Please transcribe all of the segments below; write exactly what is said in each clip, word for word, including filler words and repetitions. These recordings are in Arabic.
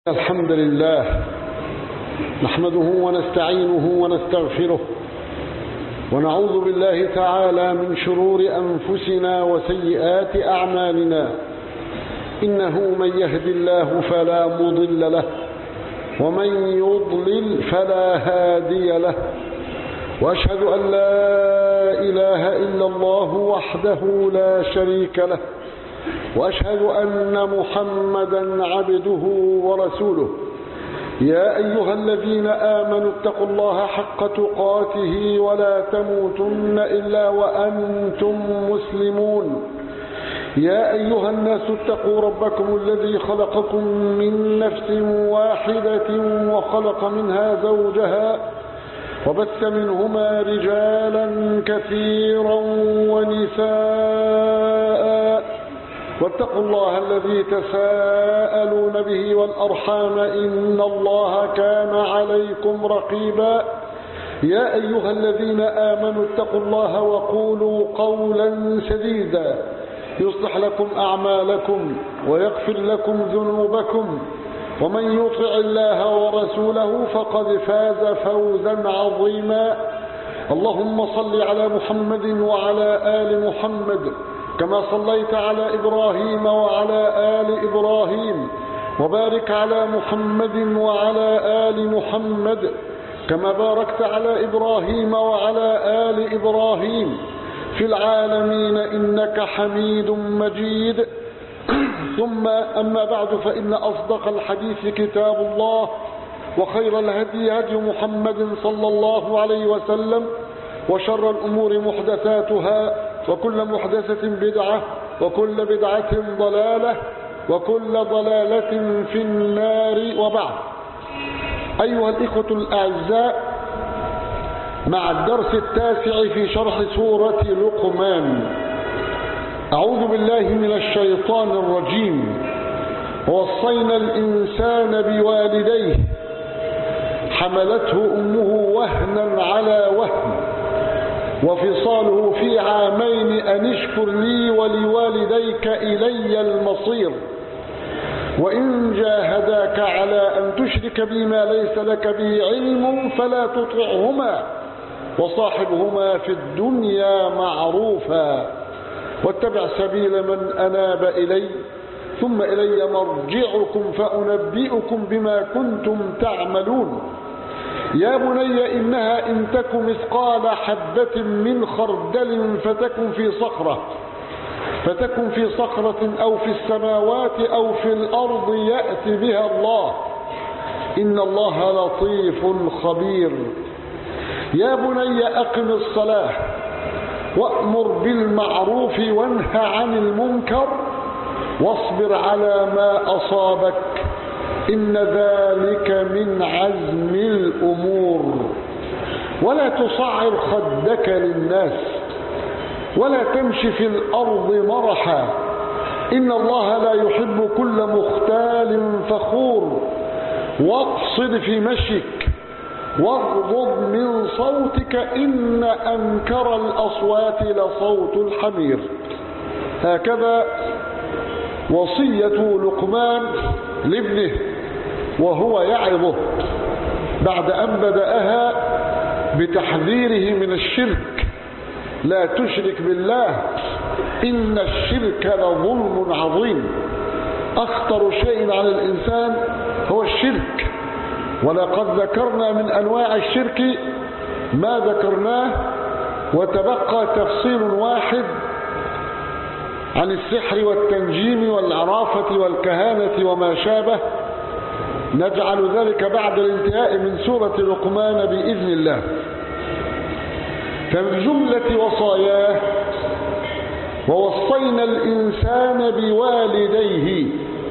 الحمد لله نحمده ونستعينه ونستغفره ونعوذ بالله تعالى من شرور أنفسنا وسيئات أعمالنا. إنه من يهد الله فلا مضل له ومن يضلل فلا هادي له، وأشهد أن لا إله إلا الله وحده لا شريك له، وأشهد أن محمدا عبده ورسوله. يا أيها الذين آمنوا اتقوا الله حق تقاته ولا تموتن إلا وأنتم مسلمون. يا أيها الناس اتقوا ربكم الذي خلقكم من نفس واحدة وخلق منها زوجها وبث منهما رجالا كثيرا ونساء، واتقوا الله الذي تساءلون به والأرحام إن الله كان عليكم رقيبا. يا أيها الذين آمنوا اتقوا الله وقولوا قولا سديدا يصلح لكم أعمالكم ويغفر لكم ذنوبكم، ومن يطع الله ورسوله فقد فاز فوزا عظيما. اللهم صل على محمد وعلى آل محمد كما صليت على إبراهيم وعلى آل إبراهيم، وبارك على محمد وعلى آل محمد كما باركت على إبراهيم وعلى آل إبراهيم في العالمين إنك حميد مجيد. ثم أما بعد، فإن أصدق الحديث كتاب الله، وخير الهدي هدي محمد صلى الله عليه وسلم، وشر الأمور محدثاتها، وكل محدثة بدعة، وكل بدعة ضلالة، وكل ضلالة في النار. وبعد، أيها الإخوة الأعزاء، مع الدرس التاسع في شرح سورة لقمان. أعوذ بالله من الشيطان الرجيم. ووصينا الإنسان بوالديه حملته أمه وهنا على وهن وفصاله في عامين أن اشكر لي ولوالديك إلي المصير، وإن جاهداك على أن تشرك بي ما ليس لك به علم فلا تطعهما وصاحبهما في الدنيا معروفا، واتبع سبيل من أناب إلي ثم إلي مرجعكم فأنبئكم بما كنتم تعملون. يا بني إنها إن تك مثقال حبة من خردل فتكن في صخرة فتكن في صخرة أو في السماوات أو في الأرض يأتي بها الله، إن الله لطيف خبير. يا بني أقم الصلاة وأمر بالمعروف وانه عن المنكر واصبر على ما أصابك إن ذلك من عزم الأمور. ولا تصعر خدك للناس ولا تمشي في الأرض مرحا، إن الله لا يحب كل مختال فخور. واقصد في مشيك واغضض من صوتك إن أنكر الأصوات لصوت الحمير. هكذا وصية لقمان لابنه وهو يعظه بعد أن بدأها بتحذيره من الشرك. لا تشرك بالله إن الشرك لظلم عظيم. أخطر شيء على الإنسان هو الشرك، ولقد ذكرنا من أنواع الشرك ما ذكرناه، وتبقى تفصيل واحد عن السحر والتنجيم والعرافة والكهانة وما شابه، نجعل ذلك بعد الانتهاء من سورة لقمان بإذن الله. فمن جملة وصاياه ووصينا الإنسان بوالديه.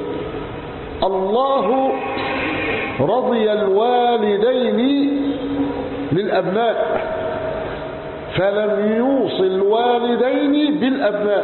الله رضي الوالدين للأبناء فلم يوصي الوالدين بالأبناء،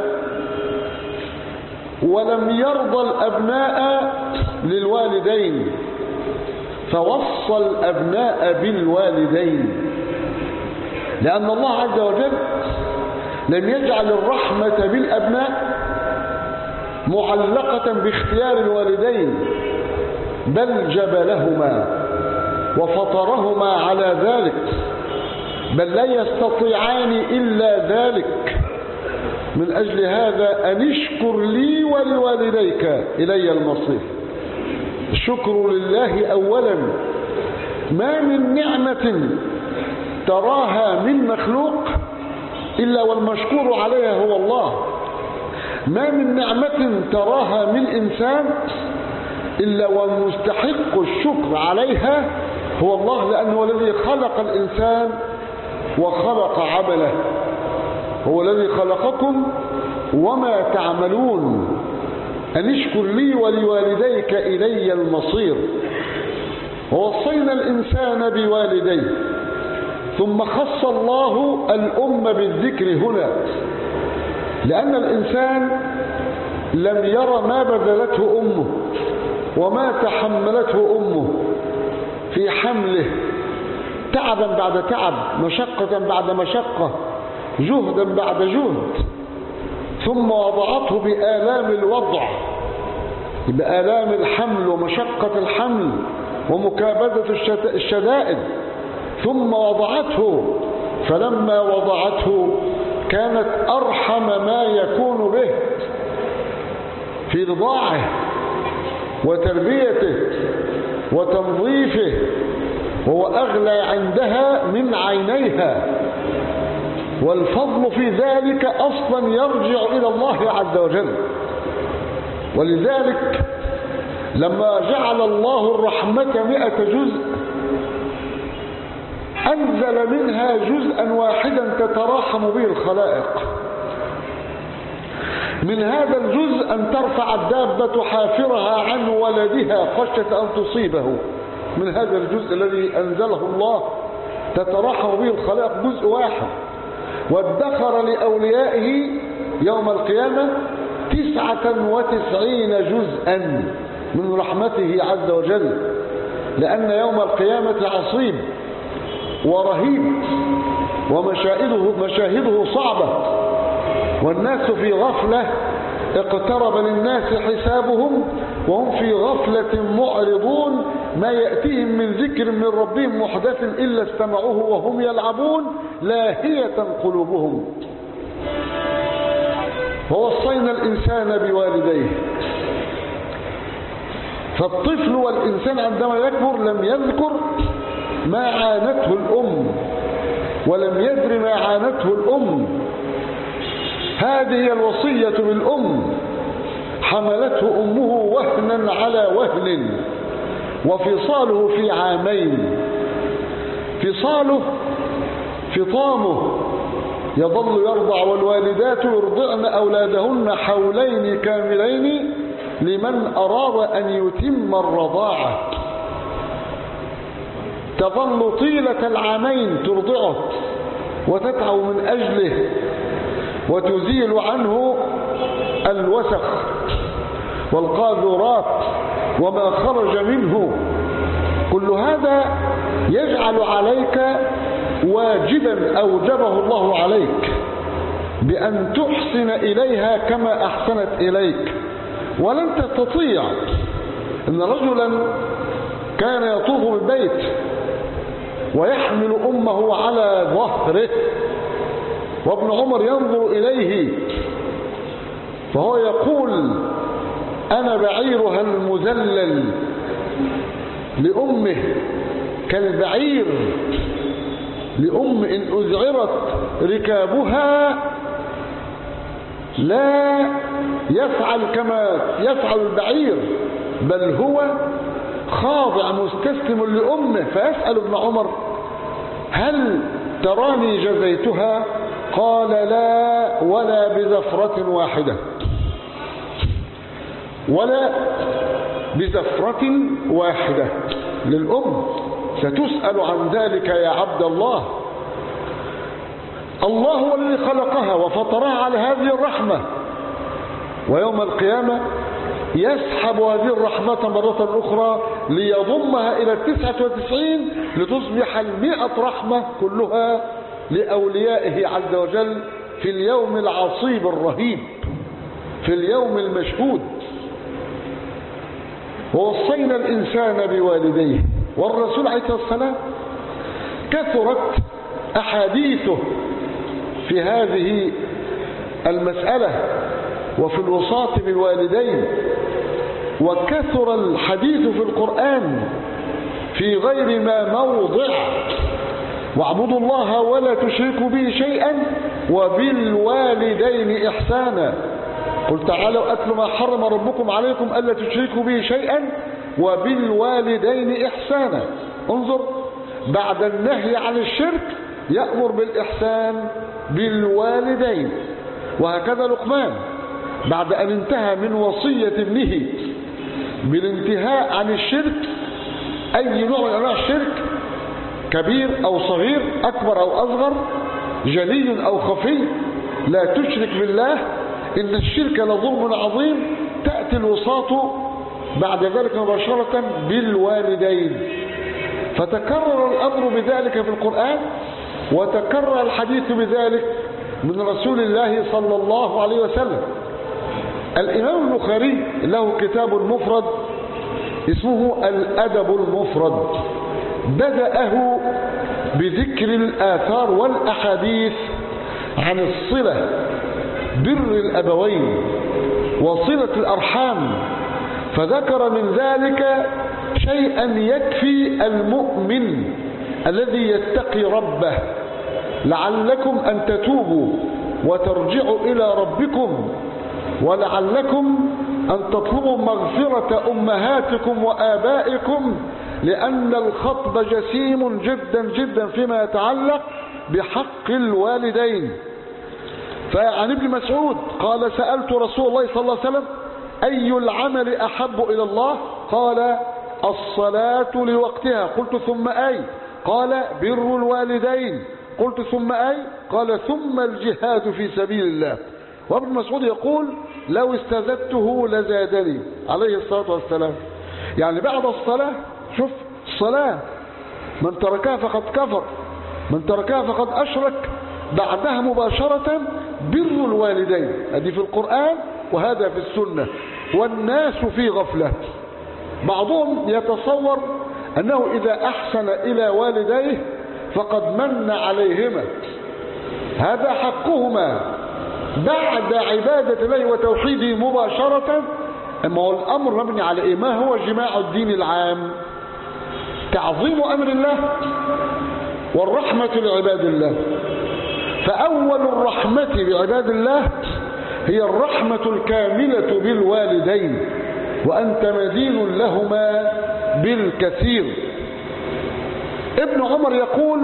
ولم يرضى الأبناء للوالدين فوصى الأبناء بالوالدين، لأن الله عز وجل لم يجعل الرحمة بالأبناء معلقة باختيار الوالدين، بل جبلهما وفطرهما على ذلك، بل لا يستطيعان إلا ذلك. من أجل هذا أن اشكر لي ولوالديك إلي المصير. الشكر لله أولا. ما من نعمة تراها من مخلوق إلا والمشكور عليها هو الله. ما من نعمة تراها من إنسان إلا والمستحق الشكر عليها هو الله، لأنه الذي خلق الإنسان وخلق عمله، هو الذي خلقكم وما تعملون. أن اشكر لي ولوالديك إلي المصير. ووصينا الإنسان بوالديه، ثم خص الله الأم بالذكر هنا، لأن الإنسان لم ير ما بذلته أمه وما تحملته أمه في حمله، تعبا بعد تعب، مشقة بعد مشقة، جهدا بعد جهد، ثم وضعته بآلام الوضع، بآلام الحمل ومشقة الحمل ومكابدة الشدائد، ثم وضعته. فلما وضعته كانت أرحم ما يكون به في رضاعه وتربيته وتنظيفه، وهو أغلى عندها من عينيها. والفضل في ذلك أصلا يرجع إلى الله عز وجل. ولذلك لما جعل الله الرحمة مئة جزء أنزل منها جزءا واحدا تتراحم به الخلائق. من هذا الجزء أن ترفع الدابة حافرها عن ولدها خشية أن تصيبه. من هذا الجزء الذي أنزله الله تتراحم به الخلائق جزء واحد. وادخر لأوليائه يوم القيامة تسعة وتسعين جزءا من رحمته عز وجل، لأن يوم القيامة عصيب ورهيب ومشاهده مشاهده صعبة، والناس في غفلة، اقترب للناس حسابهم وهم في غفلة معرضون، ما يأتيهم من ذكر من ربهم محدث إلا استمعوه وهم يلعبون لاهية قلوبهم. ووصينا الإنسان بوالديه. فالطفل والإنسان عندما يكبر لم يذكر ما عانته الأم ولم يدر ما عانته الأم. هذه الوصية بالأم. حملته أمه وهنا على وهن، وفصاله في عامين. فصاله فطامه يظل يرضع، والوالدات يرضعن أولادهن حولين كاملين لمن أراد أن يتم الرضاعة. تظل طيلة العامين ترضعه وتتعب من أجله وتزيل عنه الوسخ والقاذورات وما خرج منه. كل هذا يجعل عليك واجبا أوجبه الله عليك بأن تحسن إليها كما أحسنت إليك. ولن تستطيع. إن رجلا كان يطوف بالبيت ويحمل أمه على ظهره، وابن عمر ينظر إليه فهو يقول: أنا بعيرها المذلل لأمه كالبعير لأم إن أذعرت ركابها لا يفعل كما يفعل البعير، بل هو خاضع مستسلم لأمه. فيسأل ابن عمر: هل تراني جزيتها؟ قال: لا، ولا بزفرة واحدة، ولا بزفرة واحدة للأم. ستسأل عن ذلك يا عبد الله. الله هو الذي خلقها وفطرها على هذه الرحمة، ويوم القيامة يسحب هذه الرحمة مرة أخرى ليضمها إلى التسعة وتسعين لتصبح المئة رحمة كلها لأوليائه عز وجل في اليوم العصيب الرهيب، في اليوم المشهود. ووصينا الإنسان بوالديه. والرسول عليه الصلاة والسلام كثرت أحاديثه في هذه المسألة وفي الوصاة بالوالدين، وكثر الحديث في القرآن في غير ما موضع: واعبدوا الله ولا تشركوا به شيئا وبالوالدين إحسانا. قل تعالوا أتل ما حرم ربكم عليكم ألا تشركوا به شيئا وبالوالدين إحسانا. انظر، بعد النهي عن الشرك يأمر بالإحسان بالوالدين. وهكذا لقمان بعد أن انتهى من وصية ابنه بالانتهاء عن الشرك، أي نوع من أنواع الشرك، كبير أو صغير، أكبر أو أصغر، جلي أو خفي، لا تشرك بالله، إن الشرك لظلم عظيم، تأتي الوصاة بعد ذلك مباشرة بالوالدين. فتكرر الأمر بذلك في القرآن، وتكرر الحديث بذلك من رسول الله صلى الله عليه وسلم. الإمام البخاري له كتاب مفرد اسمه الأدب المفرد، بدأه بذكر الآثار والأحاديث عن الصلة، بر الأبوين وصلة الأرحام، فذكر من ذلك شيئا يكفي المؤمن الذي يتقي ربه: لعلكم أن تتوبوا وترجعوا إلى ربكم، ولعلكم أن تطلبوا مغفرة أمهاتكم وآبائكم، لأن الخطب جسيم جدا جدا فيما يتعلق بحق الوالدين. فعن ابن مسعود قال: سألت رسول الله صلى الله عليه وسلم: أي العمل أحب إلى الله؟ قال: الصلاة لوقتها. قلت: ثم أي؟ قال: بر الوالدين. قلت: ثم أي؟ قال: ثم الجهاد في سبيل الله. وابن مسعود يقول: لو استزدته لزادني، عليه الصلاة والسلام. يعني بعد الصلاة، شوف الصلاة، من تركها فقد كفر، من تركها فقد أشرك. بعدها مباشرة بر الوالدين، هذه في القرآن وهذا في السنة، والناس في غفلة. بعضهم يتصور أنه إذا أحسن إلى والديه فقد من عليهما، هذا حقهما بعد عبادة الله وتوحيده مباشرة. أما هو الأمر مبني على إيه؟ ما هو جماع الدين العام؟ تعظيم أمر الله والرحمة لعباد الله. فأول الرحمة بعباد الله هي الرحمة الكاملة بالوالدين، وأنت مدين لهما بالكثير. ابن عمر يقول: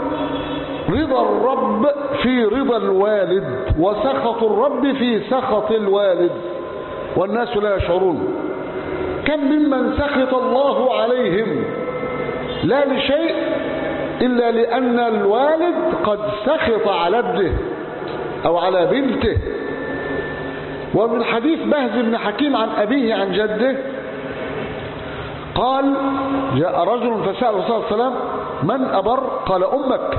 رضا الرب في رضا الوالد، وسخط الرب في سخط الوالد، والناس لا يشعرون. كم ممن سخط الله عليهم لا لشيء إلا لأن الوالد قد سخط على ابنه أو على بنته. ومن حديث بهز بن حكيم عن أبيه عن جده قال: جاء رجل فسأل الرسول صلى الله عليه وسلم: من أبر؟ قال: أمك.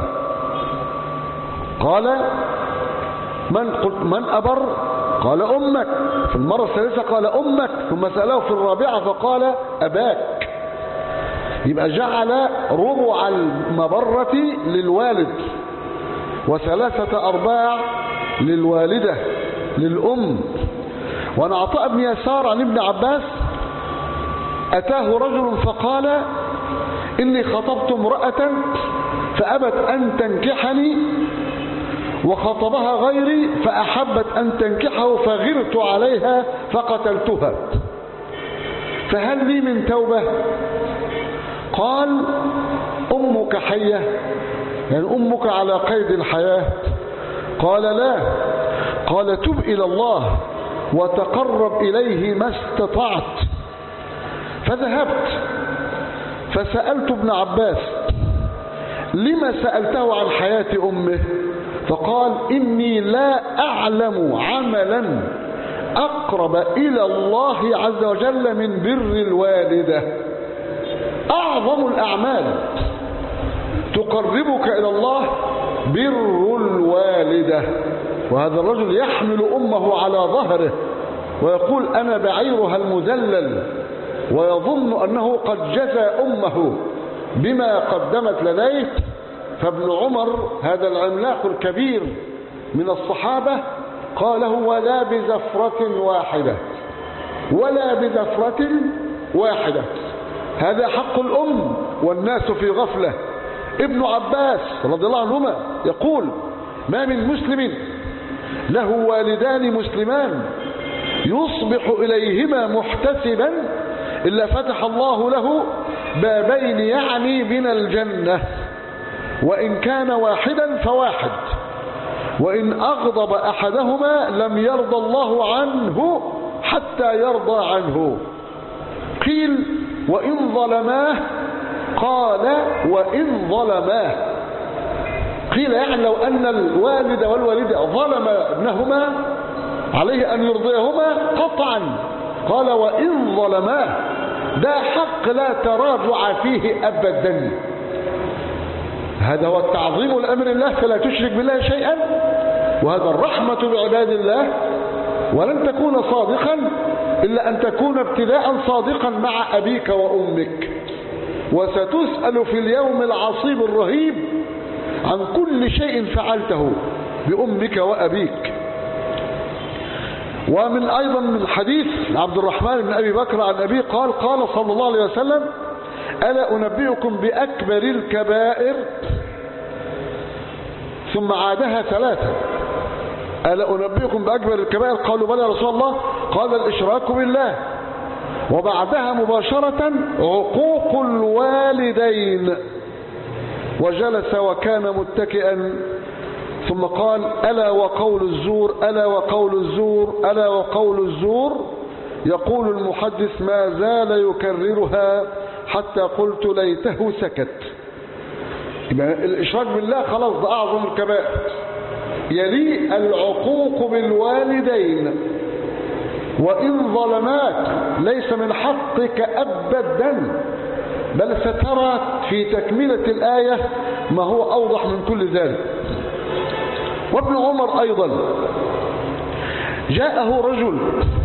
قال: من قلت من أبر؟ قال: أمك. في المرة الثالثة قال: أمك. ثم سأله في الرابعة فقال: أباك. يبقى جعل ربع المبرة للوالد، وثلاثة أرباع للوالدة للأم. وعن عطاء بن يسار عن ابن عباس: أتاه رجل فقال: إني خطبت امرأة فأبت أن تنكحني، وخطبها غيري فأحبت أن تنكحه، فغرت عليها فقتلتها، فهل لي من توبة؟ قال: أمك حية، يعني أمك على قيد الحياة. قال: لا. قال: تب إلى الله وتقرب إليه ما استطعت. فذهبت فسألت ابن عباس: لما سألته عن حياة أمه؟ فقال: إني لا أعلم عملا أقرب إلى الله عز وجل من بر الوالدة. أعظم الأعمال تقربك إلى الله بر الوالدة. وهذا الرجل يحمل أمه على ظهره ويقول: أنا بعيرها المذلل، ويظن أنه قد جزى أمه بما قدمت لديه. فابن عمر هذا العملاق الكبير من الصحابة قاله ولا بزفرة واحدة، ولا بزفرة واحدة. هذا حق الأم والناس في غفلة. ابن عباس رضي الله عنهما يقول ما من مسلم له والدان مسلمان يصبح إليهما محتسبا إلا فتح الله له بابين يعني من الجنة، وإن كان واحدا فواحد، وإن أغضب أحدهما لم يرضى الله عنه حتى يرضى عنه. قيل وإن ظلماه، قال وإن ظلماه. قيل يعني لو أن الوالد والوالدة ظلم ابنهما عليه أن يرضيهما قطعا، قال وإن ظلماه، ده حق لا تراجع فيه أبدا. هذا هو التعظيم لأمر الله فلا تشرك بالله شيئا، وهذا الرحمة بعباد الله. ولن تكون صادقا إلا أن تكون ابتداء صادقا مع أبيك وأمك، وستسأل في اليوم العصيب الرهيب عن كل شيء فعلته بأمك وأبيك. ومن أيضا من حديث عبد الرحمن بن أبي بكر عن أبيه قال قال صلى الله عليه وسلم ألا أنبئكم بأكبر الكبائر، ثم عادها ثلاثة. ألا أنبئكم بأكبر الكبائر؟ قالوا بلى يا رسول الله. قال الإشراك بالله، وبعدها مباشرة عقوق الوالدين، وجلس وكان متكئا ثم قال ألا وقول الزور، ألا وقول الزور، ألا وقول الزور. يقول المحدث ما زال يكررها حتى قلت ليته سكت. يبقى الإشراك بالله خلاص ده أعظم الكبائر. يلي العقوق بالوالدين، وإن ظلماك ليس من حقك أبدا، بل سترى في تكملة الآية ما هو أوضح من كل ذلك. وابن عمر أيضا جاءه رجل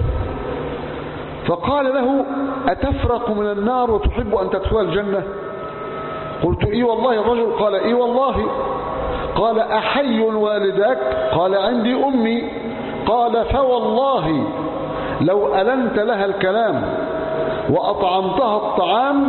فقال له أتفرق من النار وتحب أن تدخل الجنة؟ قلت إي والله. الرجل قال إي والله. قال أحي والداك؟ قال عندي أمي. قال فوالله لو ألنت لها الكلام وأطعمتها الطعام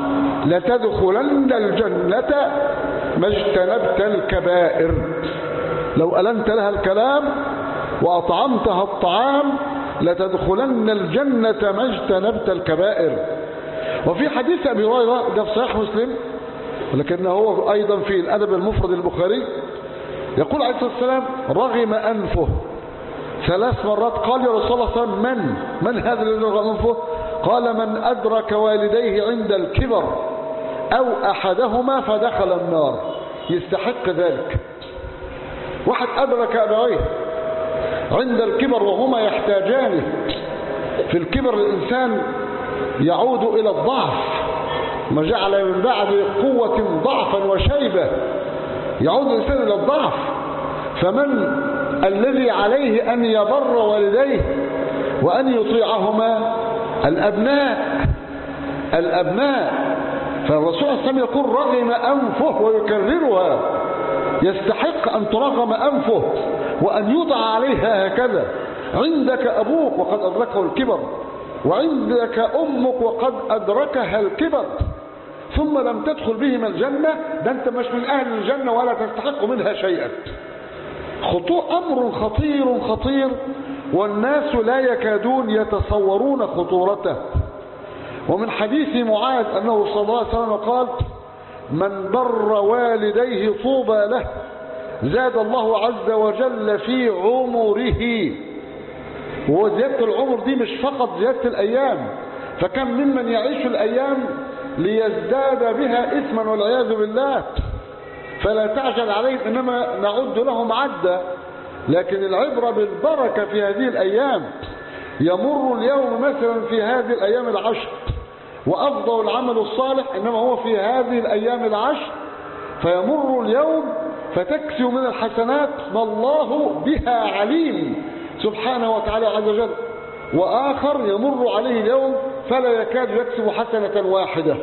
لتدخلن الجنة ما اجتنبت الكبائر. لو ألنت لها الكلام وأطعمتها الطعام لتدخلن الجنة ما اجتنبت الكبائر. وفي حديث أبي هريرة ده في صحيح مسلم، ولكنه هو أيضا في الأدب المفرد البخاري، يقول عليه الصلاة والسلام رغم أنفه ثلاث مرات. قال يا رسول الله صلى الله عليه وسلم من من هذا الذي رغم أنفه؟ قال من أدرك والديه عند الكبر أو أحدهما فدخل النار. يستحق ذلك. واحد أدرك أبويه عند الكبر وهما يحتاجانه. في الكبر الإنسان يعود إلى الضعف، ما جعل من بعد قوة ضعفا وشيبة، يعود الإنسان إلى الضعف. فمن الذي عليه أن يبر والديه وأن يطيعهما؟ الأبناء. الأبناء. فالرسول صلى الله عليه وسلم يقول رغم أنفه ويكررها. يستحق أن ترغم أنفه وأن يدعى عليها هكذا. عندك أبوك وقد أدركه الكبر، وعندك أمك وقد أدركها الكبر، ثم لم تدخل بهما الجنة، ده أنت مش من أهل الجنة ولا تستحق منها شيئا. خطوء أمر خطير خطير، والناس لا يكادون يتصورون خطورته. ومن حديث معاذ أنه صلى الله عليه وسلم قال من بر والديه طوبى له زاد الله عز وجل في عمره. وزيادة العمر دي مش فقط زيادة الأيام، فكم ممن يعيش الأيام ليزداد بها إثما والعياذ بالله. فلا تعجل عليهم، إنما نعد لهم عدا، لكن العبرة بالبركة في هذه الأيام. يمر اليوم مثلا في هذه الأيام العشر، وأفضل العمل الصالح إنما هو في هذه الأيام العشر، فيمر اليوم فتكسو من الحسنات ما الله بها عليم سبحانه وتعالى عز وجل. وآخر يمر عليه اليوم فلا يكاد يكسب حسنة واحدة.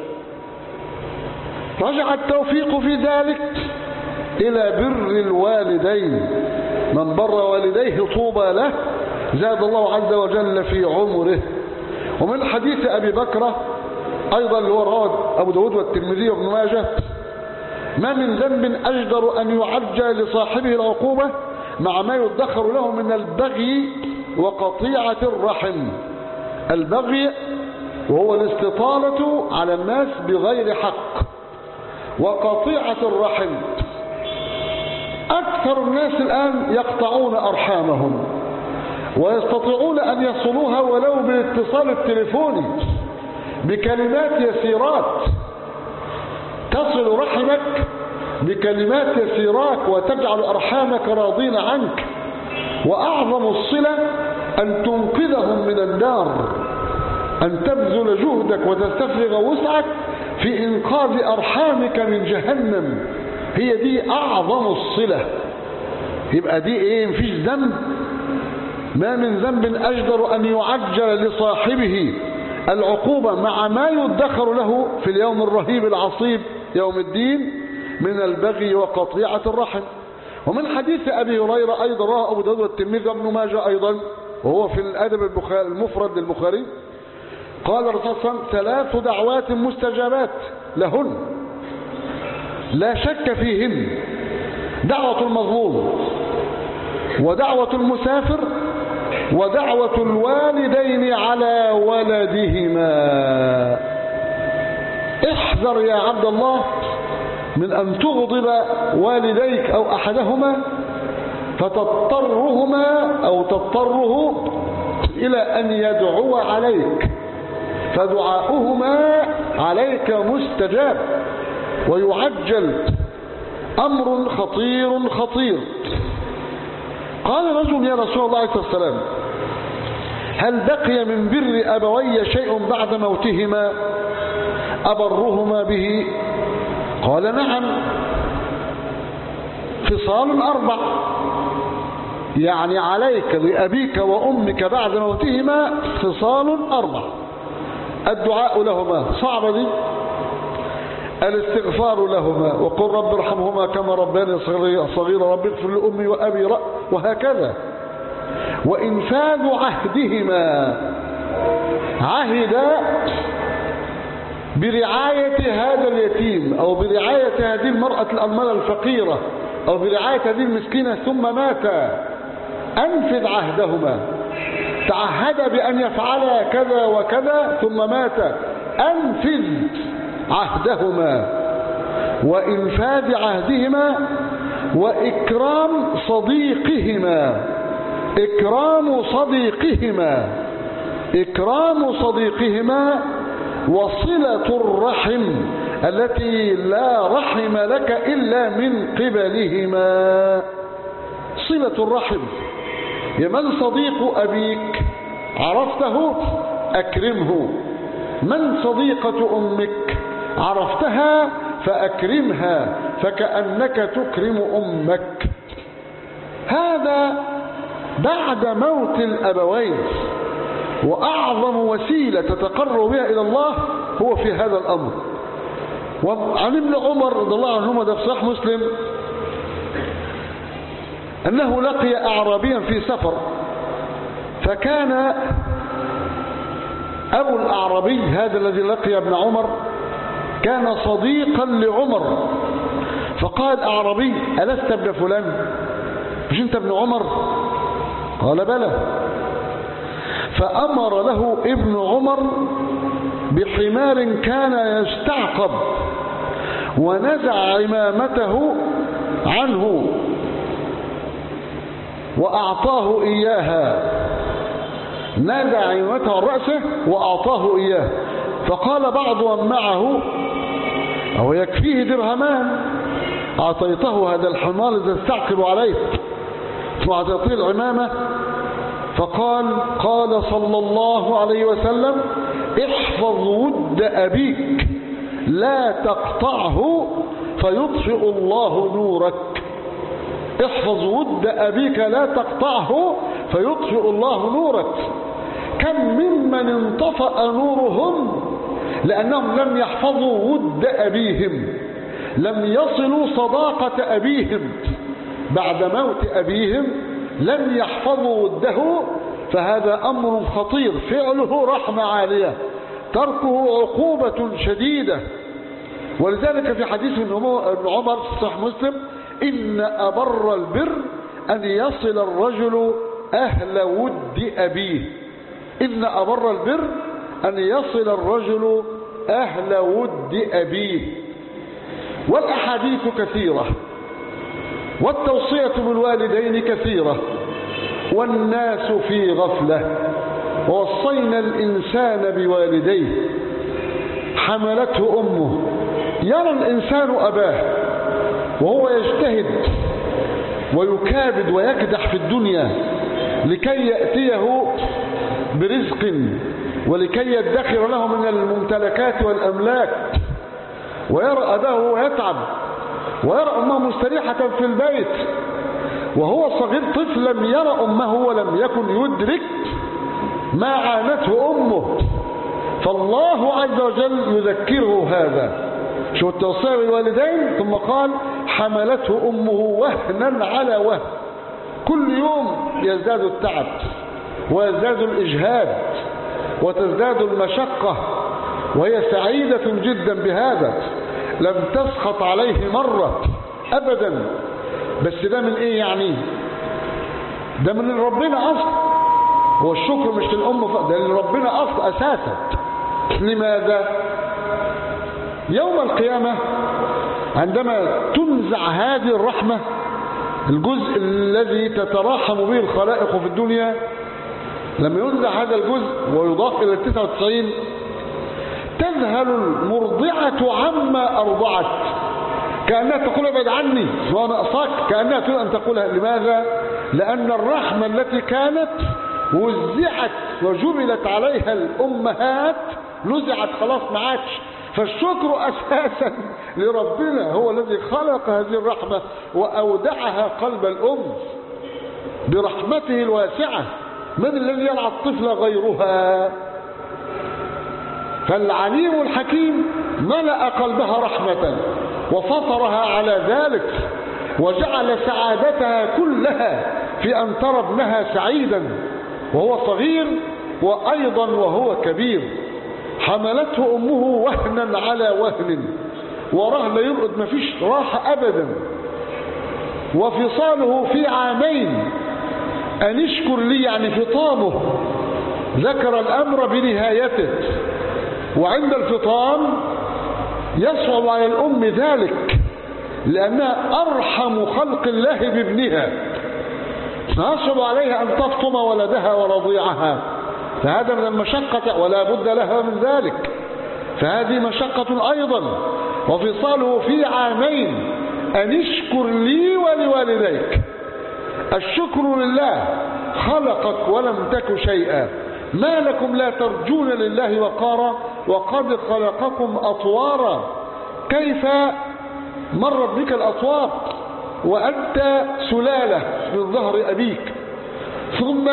رجع التوفيق في ذلك إلى بر الوالدين، من بر والديه طوبى له زاد الله عز وجل في عمره. ومن حديث أبي بكرة أيضا اللي هو رواه أبو داود والترمذي وابن ماجه: ما من ذنب أجدر أن يعجل لصاحبه العقوبة مع ما يدخر له من البغي وقطيعة الرحم. البغي وهو الاستطالة على الناس بغير حق، وقطيعة الرحم أكثر الناس الآن يقطعون أرحامهم ويستطيعون أن يصلوها ولو بالاتصال التليفوني بكلمات يسيرات، تصل رحمك بكلمات يسيرات وتجعل أرحامك راضين عنك. وأعظم الصلة أن تنقذهم من النار، أن تبذل جهدك وتستفرغ وسعك في إنقاذ أرحامك من جهنم. هي دي أعظم الصلة. يبقى دي إيه؟ مفيش ذنب، ما من ذنب أجدر أن يعجل لصاحبه العقوبة مع ما يدخر له في اليوم الرهيب العصيب يوم الدين من البغي وقطيعة الرحم. ومن حديث أبي هريرة أيضا رواه أبو داود والترمذي وابن ماجه أيضا وهو في الأدب المفرد للبخاري: قال الرسول صلى الله عليه وسلم: ثلاث دعوات مستجابات لهن لا شك فيهن: دعوة المظلوم، ودعوة المسافر، ودعوة الوالدين على ولدهما. احذر يا عبد الله من أن تغضب والديك أو أحدهما فتضطرهما أو تضطره إلى أن يدعو عليك، فدعاؤهما عليك مستجاب ويعجل. أمر خطير خطير. قال رجل: يا رسول الله عليه الصلاة والسلام، هل بقي من بر أبوي شيء بعد موتهما أبرهما به؟ قال: نعم، خصال أربع، يعني عليك بأبيك وأمك بعد موتهما خصال أربع: الدعاء لهما، صعبة دي، الاستغفار لهما، وقل رب ارحمهما كما رباني صغيرا، رب اغفر لأمي وأبي رأ، وهكذا. وإنفاذ عهدهما، عهد برعاية هذا اليتيم أو برعاية هذه المرأة الأرملة الفقيرة أو برعاية هذه المسكينة ثم مات، أنفذ عهدهما. تعهد بأن يفعل كذا وكذا ثم مات، أنفذ عهدهما. وإنفاذ عهدهما وإكرام صديقهما، إكرام صديقهما إكرام صديقهما وصلة الرحم التي لا رحم لك إلا من قبلهما. صلة الرحم، من صديق أبيك عرفته أكرمه، من صديقة أمك عرفتها فأكرمها فكأنك تكرم أمك. هذا بعد موت الأبوين، وأعظم وسيلة تتقرب بها إلى الله هو في هذا الأمر. وعن ابن عمر رضي الله عنهما ده في صحيح مسلم أنه لقي أعرابيا في سفر، فكان أبو الأعرابي هذا الذي لقي ابن عمر كان صديقا لعمر، فقال أعرابي: ألست ابن فلان؟ مش أنت ابن عمر؟ قال: بلى. فأمر له ابن عمر بحمار كان يستعقب، ونزع عمامته عنه وأعطاه إياها، نزع عمامته عن رأسه وأعطاه إياه. فقال بعض من معه: أو يكفيه درهمان، أعطيته هذا الحمار إذا استعقب عليه وأعطيته العمامة؟ فقال: قال صلى الله عليه وسلم: احفظ ود أبيك لا تقطعه فيطفئ الله نورك. احفظ ود أبيك لا تقطعه فيطفئ الله نورك. كم ممن انطفأ نورهم لأنهم لم يحفظوا ود أبيهم، لم يصلوا صداقة أبيهم بعد موت أبيهم، لم يحفظوا وده. فهذا أمر خطير، فعله رحمة عالية، تركه عقوبة شديدة. ولذلك في حديث ابن عمر في صحيح مسلم: إن أبر البر أن يصل الرجل أهل ود أبيه. إن أبر البر أن يصل الرجل أهل ود أبيه. والأحاديث كثيرة، والتوصية بالوالدين كثيرة، والناس في غفلة. ووصينا الإنسان بوالديه حملته أمه. يرى الإنسان أباه وهو يجتهد ويكابد ويكدح في الدنيا لكي يأتيه برزق ولكي يدخر له من الممتلكات والأملاك، ويرى أباه يتعب، ويرى أمه مستريحة في البيت وهو صغير طفل، لم يرى أمه ولم يكن يدرك ما عانته أمه. فالله عز وجل يذكره هذا. شو التوصية بالوالدين؟ ثم قال: حملته أمه وهنا على وهن. كل يوم يزداد التعب ويزداد الإجهاد وتزداد المشقة، وهي سعيدة جدا بهذا، لم تسخط عليه مرة أبدا. بس ده من إيه يعني؟ ده من ربنا أصل. هو الشكر مش للأم، ده لربنا أصل أساسا. لماذا؟ يوم القيامة عندما تنزع هذه الرحمة، الجزء الذي تتراحم به الخلائق في الدنيا، لما ينزع هذا الجزء ويضاف إلى التسعة وتسعين، تذهل المرضعة عما أرضعت، كأنها تقول: ابعد عني وأنا أصاك، كأنها تريد أن تقولها. لماذا؟ لأن الرحمة التي كانت وزعت وجبلت عليها الأمهات نزعت خلاص، ما عادش. فالشكر أساسا لربنا، هو الذي خلق هذه الرحمة وأودعها قلب الأم برحمته الواسعة. من الذي يرعى الطفل غيرها؟ فالعليم الحكيم ملأ قلبها رحمة وفطرها على ذلك، وجعل سعادتها كلها في أن ترى ابنها سعيدا وهو صغير وأيضا وهو كبير. حملته أمه وهنا على وهن، ورهن يرقد، ما فيش راحة أبدا. وفصاله في عامين، أن اشكر لي يعني فطامه، ذكر الأمر بنهايته. وعند الفطام يصعب على الأم ذلك، لأنها أرحم خلق الله بابنها، يصعب عليها أن تفطم ولدها ورضيعها، فهذا من المشقة ولا بد لها من ذلك، فهذه مشقة أيضا. وفصاله في عامين، أن اشكر لي ولوالديك. الشكر لله، خلقك ولم تك شيئا، ما لكم لا ترجون لله وقارا وقد خلقكم أطوارا. كيف مرت بك الأطوار وأنت سلالة من ظهر أبيك، ثم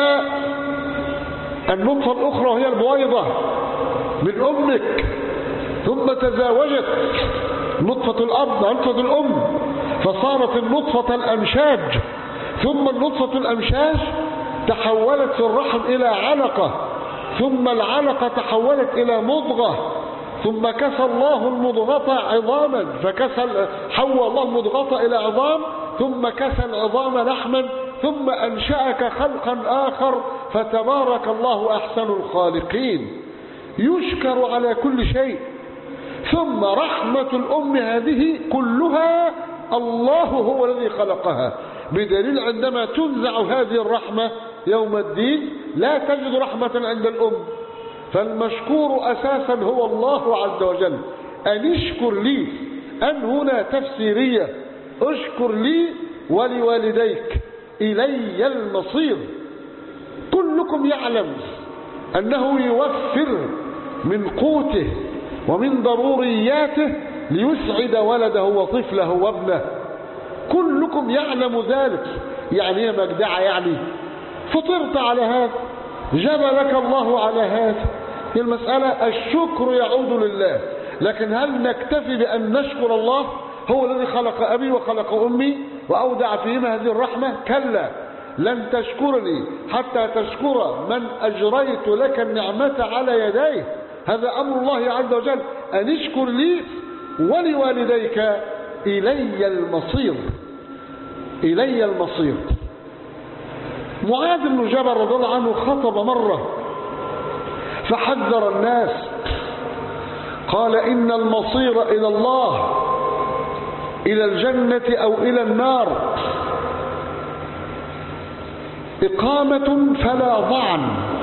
النطفة الأخرى وهي البويضة من أمك، ثم تزاوجت نطفة الأب نطفة الأم فصارت النطفة الأمشاج، ثم النطفة الأمشاج تحولت في الرحم إلى علقة، ثم العلقة تحولت إلى مضغة، ثم كسى الله المضغة عظاما، فكسى حول الله المضغة إلى عظام، ثم كسى العظام لحما، ثم أنشأك خلقا آخر، فتبارك الله أحسن الخالقين. يشكر على كل شيء. ثم رحمة الأم هذه كلها الله هو الذي خلقها، بدليل عندما تنزع هذه الرحمة يوم الدين لا تجد رحمة عند الأم. فالمشكور أساسا هو الله عز وجل. أن اشكر لي، أن هنا تفسيرية، اشكر لي ولوالديك إلي المصير. كلكم يعلم أنه يوفر من قوته ومن ضرورياته ليسعد ولده وطفله وابنه، كلكم يعلم ذلك. يعني يا مجدعة، يعني فطرت على هذا، جبلك الله على هذا. المسألة الشكر يعود لله، لكن هل نكتفي بأن نشكر الله؟ هو الذي خلق أبي وخلق أمي وأودع فيهما هذه الرحمة؟ كلا، لن تشكرني حتى تشكر من أجريت لك النعمة على يديه. هذا أمر الله عز وجل، أن اشكر لي ولوالديك إلي المصير. إلي المصير. معاذ بن جبل رضي الله عنه خطب مرة فحذر الناس، قال إن المصير إلى الله، إلى الجنة أو إلى النار، إقامة فلا ضعن،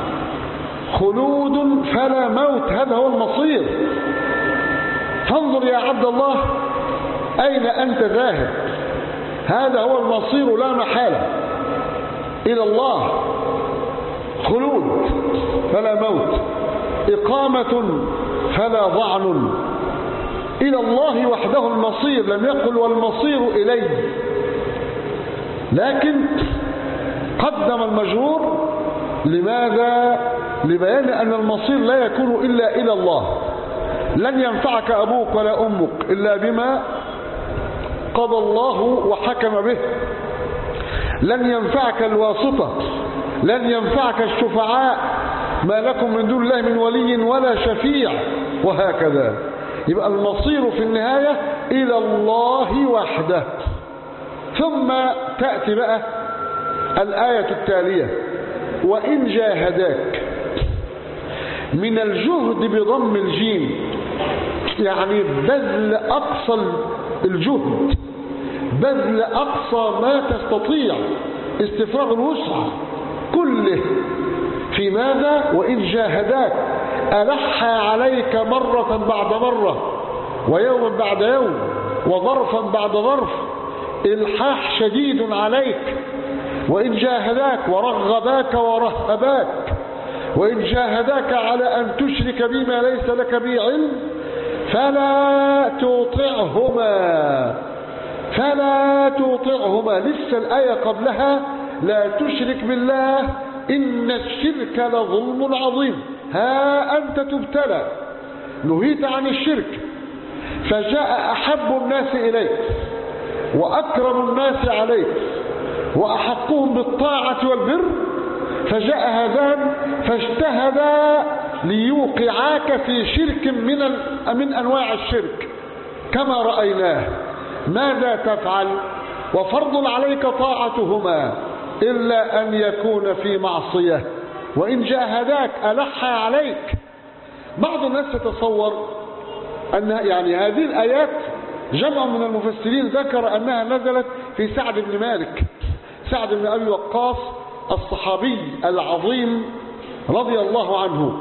خلود فلا موت، هذا هو المصير. فانظر يا عبد الله أين أنت ذاهب؟ هذا هو المصير لا محالة، إلى الله، خلود فلا موت، إقامة فلا ضعن، إلى الله وحده المصير. لم يقل والمصير إليه، لكن قدم المجرور. لماذا؟ لبيان أن المصير لا يكون إلا إلى الله. لن ينفعك أبوك ولا أمك إلا بما قضى الله وحكم به. لن ينفعك الواسطة، لن ينفعك الشفعاء، ما لكم من دون الله من ولي ولا شفيع، وهكذا. يبقى المصير في النهاية إلى الله وحده. ثم تأتي بقى الآية التالية: وإن جاهداك. من الجهد بضم الجيم، يعني بذل أقصى الجهد، بذل أقصى ما تستطيع، استفراغ الوسع كله. في ماذا؟ وإن جاهداك، ألح عليك مرة بعد مرة، ويوم بعد يوم، وظرفا بعد ظرف، إلحاح شديد عليك. وإن جاهداك ورغباك ورهباك، وإن جاهداك على أن تشرك بما ليس لك به علم فلا تطعهما، فلا تطعهما. لسه الآية قبلها: لا تشرك بالله إن الشرك لظلم عظيم. ها أنت تبتلى، نهيت عن الشرك، فجاء أحب الناس إليك وأكرم الناس عليك وأحقهم بالطاعة والبر، فجاء هذان فاجتهدا ليوقعاك في شرك من من أنواع الشرك كما رأيناه. ماذا تفعل؟ وفرض عليك طاعتهما إلا أن يكون في معصية. وإن جاهداك ألح عليك. بعض الناس يتصور أن يعني هذه الآيات، جمع من المفسرين ذكر أنها نزلت في سعد بن مالك، سعد بن أبي وقاص الصحابي العظيم رضي الله عنه.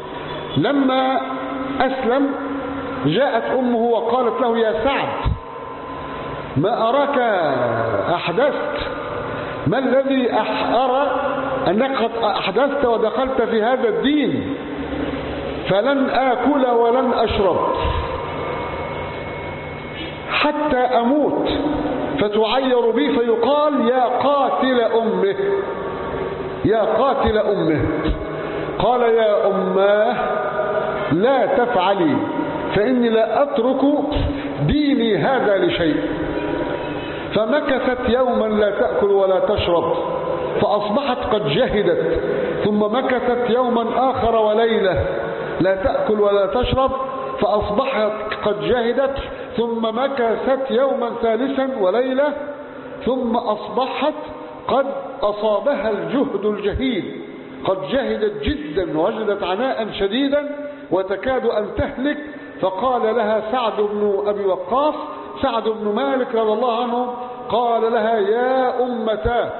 لما أسلم جاءت أمه وقالت له: يا سعد، ما أراك أحدثت؟ ما الذي أرى أنك قد أحدثت ودخلت في هذا الدين؟ فلن آكل ولن أشرب حتى أموت فتعير بي فيقال: يا قاتل أمه، يا قاتل أمه. قال: يا أماه لا تفعلي، فإني لا أترك ديني هذا لشيء. فمكثت يوما لا تأكل ولا تشرب، فأصبحت قد جهدت. ثم مكثت يوما آخر وليلة لا تأكل ولا تشرب، فأصبحت قد جهدت. ثم مكثت يوما ثالثا وليلة، ثم أصبحت قد أصابها الجهد الجهيد، قد جهدت جدا ووجدت عناء شديدا وتكاد أن تهلك. فقال لها سعد بن أبي وقاص، سعد بن مالك رضي الله عنه، قال لها: يا أمتاه،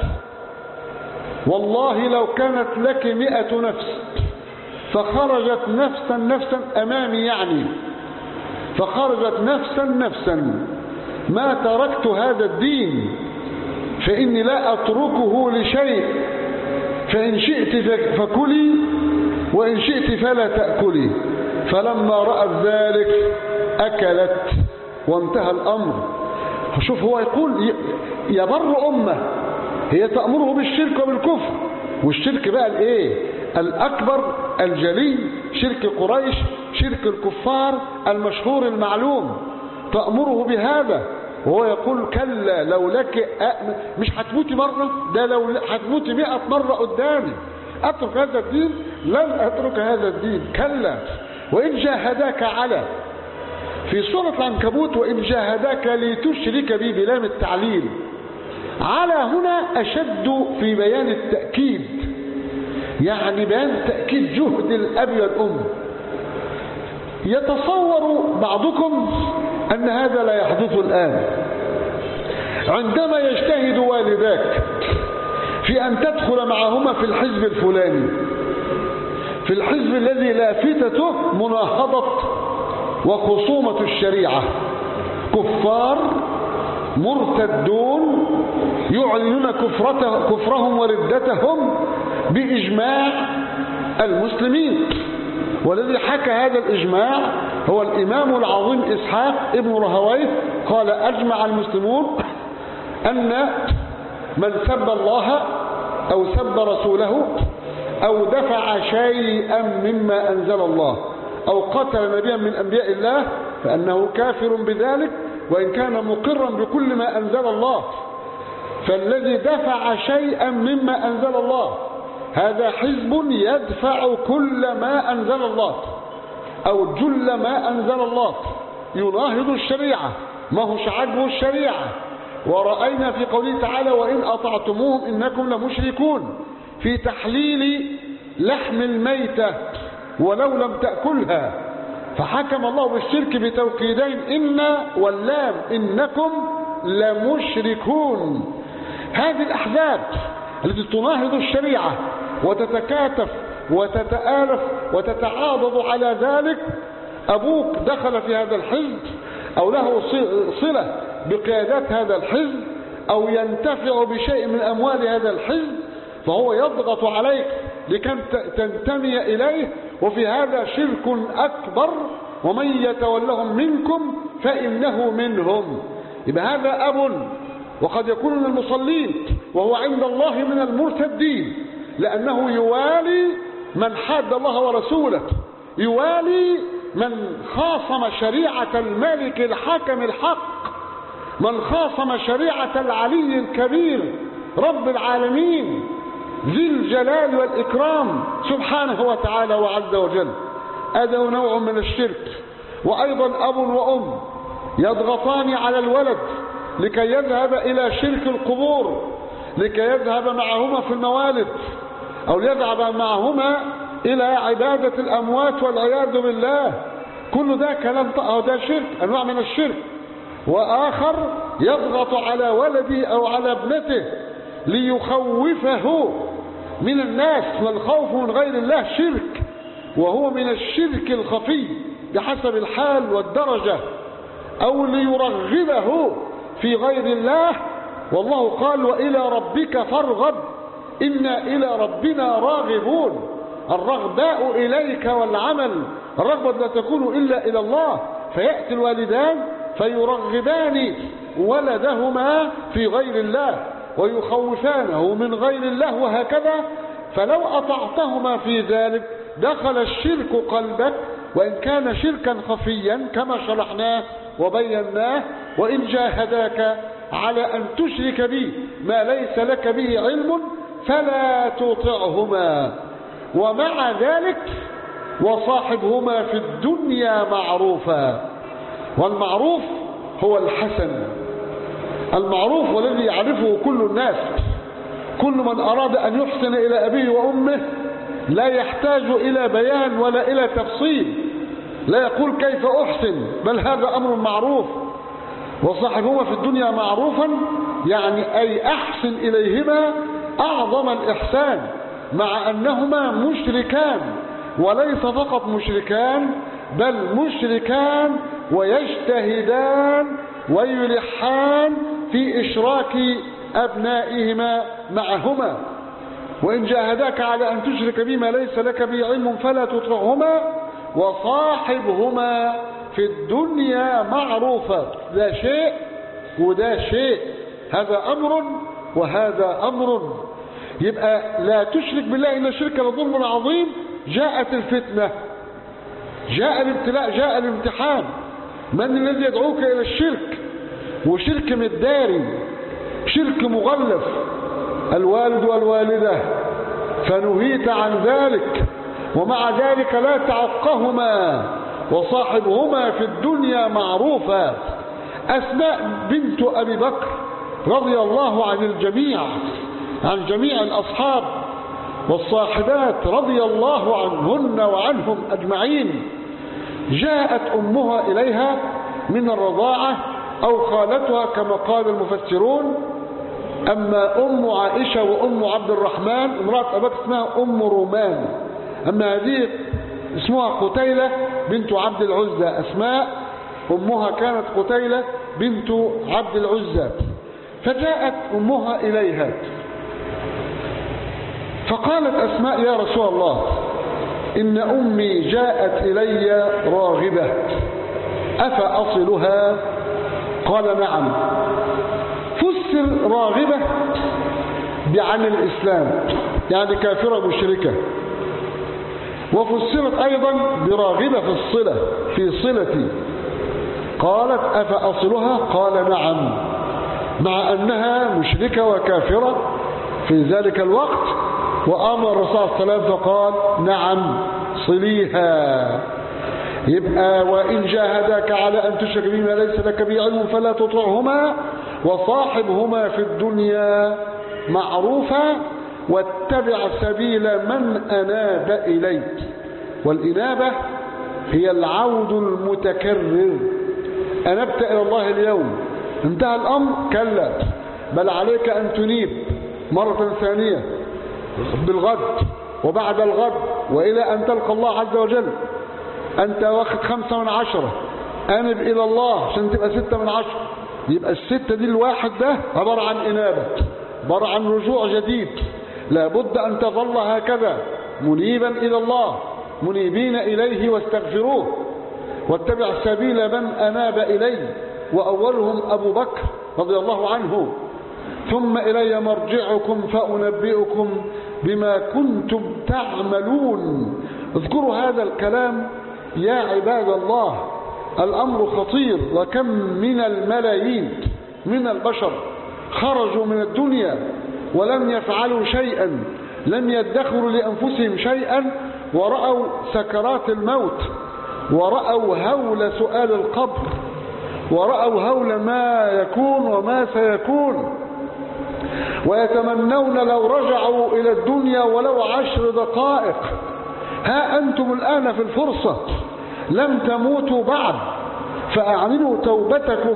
والله لو كانت لك مئة نفس فخرجت نفسا نفسا أمامي، يعني فخرجت نفسا نفسا، ما تركت هذا الدين، فإني لا أتركه لشيء، فإن شئت فكلي وإن شئت فلا تأكلي. فلما رأت ذلك أكلت وانتهى الأمر. شوف، هو يقول يبر أمه هي تأمره بالشرك وبالكفر، والشرك بقى الايه؟ الأكبر الجلي، شرك قريش، شرك الكفار المشهور المعلوم، تأمره بهذا وهو يقول كلا لو لك أ... مش هتموتي مرة، ده لو هتموتي مئة مرة قدامي أترك هذا الدين، لن أترك هذا الدين، كلا وإن جاهداك على، في سورة العنكبوت وإن جاهداك لتشرك بي بلام التعليل، على هنا أشد في بيان التأكيد، يعني بيان تأكيد جهد الأب والأم. يتصور بعضكم أن هذا لا يحدث الآن، عندما يجتهد والداك في أن تدخل معهما في الحزب الفلاني، في الحزب الذي لافتته مناهضة وخصومة الشريعة، كفار مرتدون يعلنون كفرته كفرهم وردتهم بإجماع المسلمين، والذي حكى هذا الإجماع هو الإمام العظيم إسحاق ابن رهويه، قال أجمع المسلمون أن من سب الله أو سب رسوله أو دفع شيئا مما أنزل الله أو قتل نبيا من أنبياء الله فأنه كافر بذلك وإن كان مقرا بكل ما أنزل الله. فالذي دفع شيئا مما أنزل الله هذا حزب يدفع كل ما أنزل الله أو جل ما أنزل الله، يناهض الشريعة، ما هوش عجبه الشريعة. ورأينا في قوله تعالى وإن أطعتموهم إنكم لمشركون، في تحليل لحم الميتة ولو لم تأكلها، فحكم الله بالشرك بتوكيدين إن واللام، إنكم لمشركون. هذه الأحزاب التي تناهض الشريعة وتتكاتف وتتآلف وتتعاضد على ذلك، أبوك دخل في هذا الحزب أو له صلة بقيادات هذا الحزب أو ينتفع بشيء من أموال هذا الحزب، فهو يضغط عليك لكي تنتمي إليه، وفي هذا شرك أكبر، ومن يتولهم منكم فإنه منهم. يبقى هذا أب وقد يكون من المصلين وهو عند الله من المرتدين، لأنه يوالي من حاد الله ورسوله، يوالي من خاصم شريعة الملك الحاكم الحق، من خاصم شريعة العلي الكبير رب العالمين ذي الجلال والإكرام سبحانه وتعالى وعز وجل. هذا نوع من الشرك. وأيضا أب وأم يضغطان على الولد لكي يذهب إلى شرك القبور، لكي يذهب معهما في الموالد أو يذهب معهما إلى عبادة الأموات والعياذ بالله. كل ده كلام، ده شرك، أنواع من الشرك. وآخر يضغط على ولده أو على ابنته ليخوفه من الناس، والخوف من غير الله شرك، وهو من الشرك الخفي بحسب الحال والدرجة، أو ليرغبه في غير الله. والله قال وإلى ربك فارغب إنا إلى ربنا راغبون. الرغباء إليك والعمل، الرغبة لا تكون إلا إلى الله، فيأتي الوالدان فيرغبان ولدهما في غير الله ويخوفانه من غير الله، وهكذا. فلو أطعتهما في ذلك دخل الشرك قلبك، وإن كان شركا خفيا كما شرحناه وبيناه. وإن جاهداك على أن تشرك بي ما ليس لك به علم فلا تطعهما، ومع ذلك وصاحبهما في الدنيا معروفا. والمعروف هو الحسن، المعروف والذي يعرفه كل الناس. كل من أراد أن يحسن إلى أبيه وأمه لا يحتاج إلى بيان ولا إلى تفصيل، لا يقول كيف أحسن، بل هذا أمر معروف. وصاحبهما في الدنيا معروفا يعني أي أحسن إليهما أعظم الإحسان، مع أنهما مشركان، وليس فقط مشركان بل مشركان ويجتهدان ويلحان في إشراك أبنائهما معهما. وإن جاهداك على أن تشرك بما ليس لك به علم فلا تطعهما وصاحبهما في الدنيا معروفا. ده شيء وده شيء، هذا أمر وهذا أمر. يبقى لا تشرك بالله إن الشرك لظلم عظيم. جاءت الفتنة، جاء الابتلاء، جاء الامتحان. من الذي يدعوك إلى الشرك؟ وشرك مداري، شرك مغلف. الوالد والوالدة، فنهيت عن ذلك، ومع ذلك لا تعقهما وصاحبهما في الدنيا معروفا. أسماء بنت أبي بكر رضي الله عن الجميع، عن جميع الأصحاب والصاحبات رضي الله عنهن وعنهم أجمعين، جاءت أمها إليها من الرضاعة أو خالتها كما قال المفسرون. أما أم عائشة وأم عبد الرحمن امرأة أبي بكر اسمها أم رومان، أما هذه اسمها قتيلة بنت عبد العزى. أسماء أمها كانت قتيلة بنت عبد العزى. فجاءت أمها إليها فقالت أسماء: يا رسول الله، إن أمي جاءت إلي راغبة، أفأصلها؟ قال: نعم. فسر راغبة بعن الإسلام، يعني كافرة مشركة، وفسرت أيضا براغبة في الصلة، في صلتي. قالت: أفأصلها؟ قال: نعم، مع أنها مشركة وكافرة في ذلك الوقت، وأمر الرسول صلى الله عليه وسلم فقال: نعم صليها. يبقى: وإن جاهداك على أن تشرك بما ليس لك به علم فلا تطعهما وصاحبهما في الدنيا معروفا واتبع سبيل من أناب إليك. والإنابة هي العود المتكرر. أنبت إلى الله اليوم، انتهى الأمر؟ كلا، بل عليك أن تنيب مرة ثانية بالغد وبعد الغد وإلى أن تلقى الله عز وجل. أنت واخد خمسة من عشرة، أنب إلى الله عشان تبقى ستة من عشرة. يبقى الستة دي الواحد ده عبارة عن إنابة، عبارة عن رجوع جديد. لابد أن تظل هكذا منيبا إلى الله، منيبين إليه واستغفروه، واتبع سبيل من أناب إليه، وأولهم أبو بكر رضي الله عنه. ثم إلي مرجعكم فأنبئكم بما كنتم تعملون. اذكروا هذا الكلام يا عباد الله، الأمر خطير. وكم من الملايين من البشر خرجوا من الدنيا ولم يفعلوا شيئا، لم يدخروا لأنفسهم شيئا، ورأوا سكرات الموت، ورأوا هول سؤال القبر، ورأوا هول ما يكون وما سيكون، ويتمنون لو رجعوا إلى الدنيا ولو عشر دقائق. ها أنتم الآن في الفرصة، لم تموتوا بعد، فأعلنوا توبتكم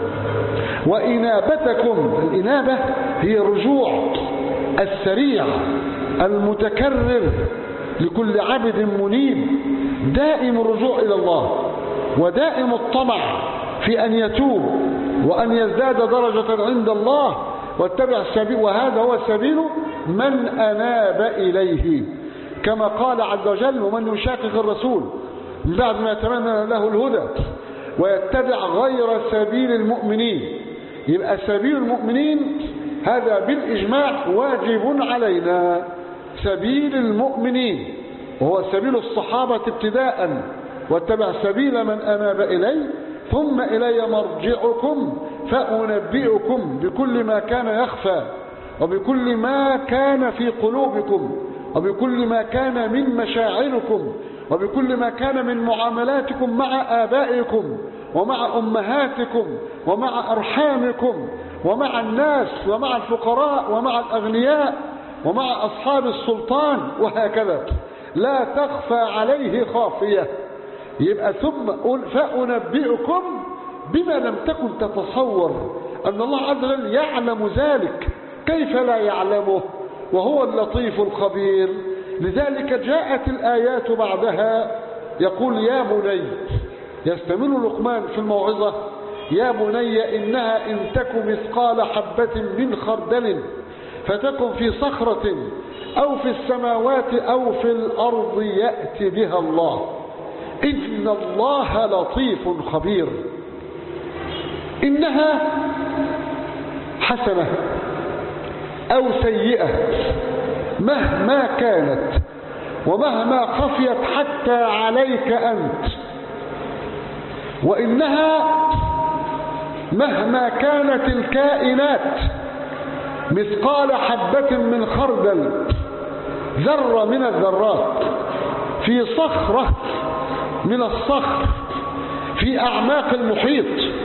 وإنابتكم. الإنابة هي الرجوع السريع المتكرر لكل عبد منيب، دائم الرجوع إلى الله ودائم الطمع في أن يتوب وأن يزداد درجة عند الله، واتبع السبيل. وهذا هو سبيل من أناب إليه، كما قال عز وجل: ومن يشاقق الرسول من بعد ما يتمنى له الهدى ويتبع غير سبيل المؤمنين. يبقى سبيل المؤمنين هذا بالإجماع واجب علينا، سبيل المؤمنين، وهو سبيل الصحابة ابتداء. واتبع سبيل من أناب إلي ثم إلي مرجعكم فأنبئكم بكل ما كان يخفى، وبكل ما كان في قلوبكم، وبكل ما كان من مشاعركم، وبكل ما كان من معاملاتكم مع آبائكم ومع أمهاتكم ومع أرحامكم ومع الناس ومع الفقراء ومع الأغنياء ومع أصحاب السلطان، وهكذا لا تخفى عليه خافية. يبقى ثم قل فأنبئكم بما لم تكن تتصور أن الله عز وجل يعلم ذلك، كيف لا يعلمه وهو اللطيف الخبير. لذلك جاءت الآيات بعدها يقول: يا بني، يستمر لقمان في الموعظة: يا بني إنها إن تك مثقال حبة من خردل فتكن في صخرة أو في السماوات أو في الأرض يأتي بها الله، إن الله لطيف خبير. إنها حسنة أو سيئة مهما كانت ومهما خفيت حتى عليك أنت، وإنها مهما كانت الكائنات مثقال حبة من خردل، ذرة من الذرات، في صخرة من الصخر، في أعماق المحيط،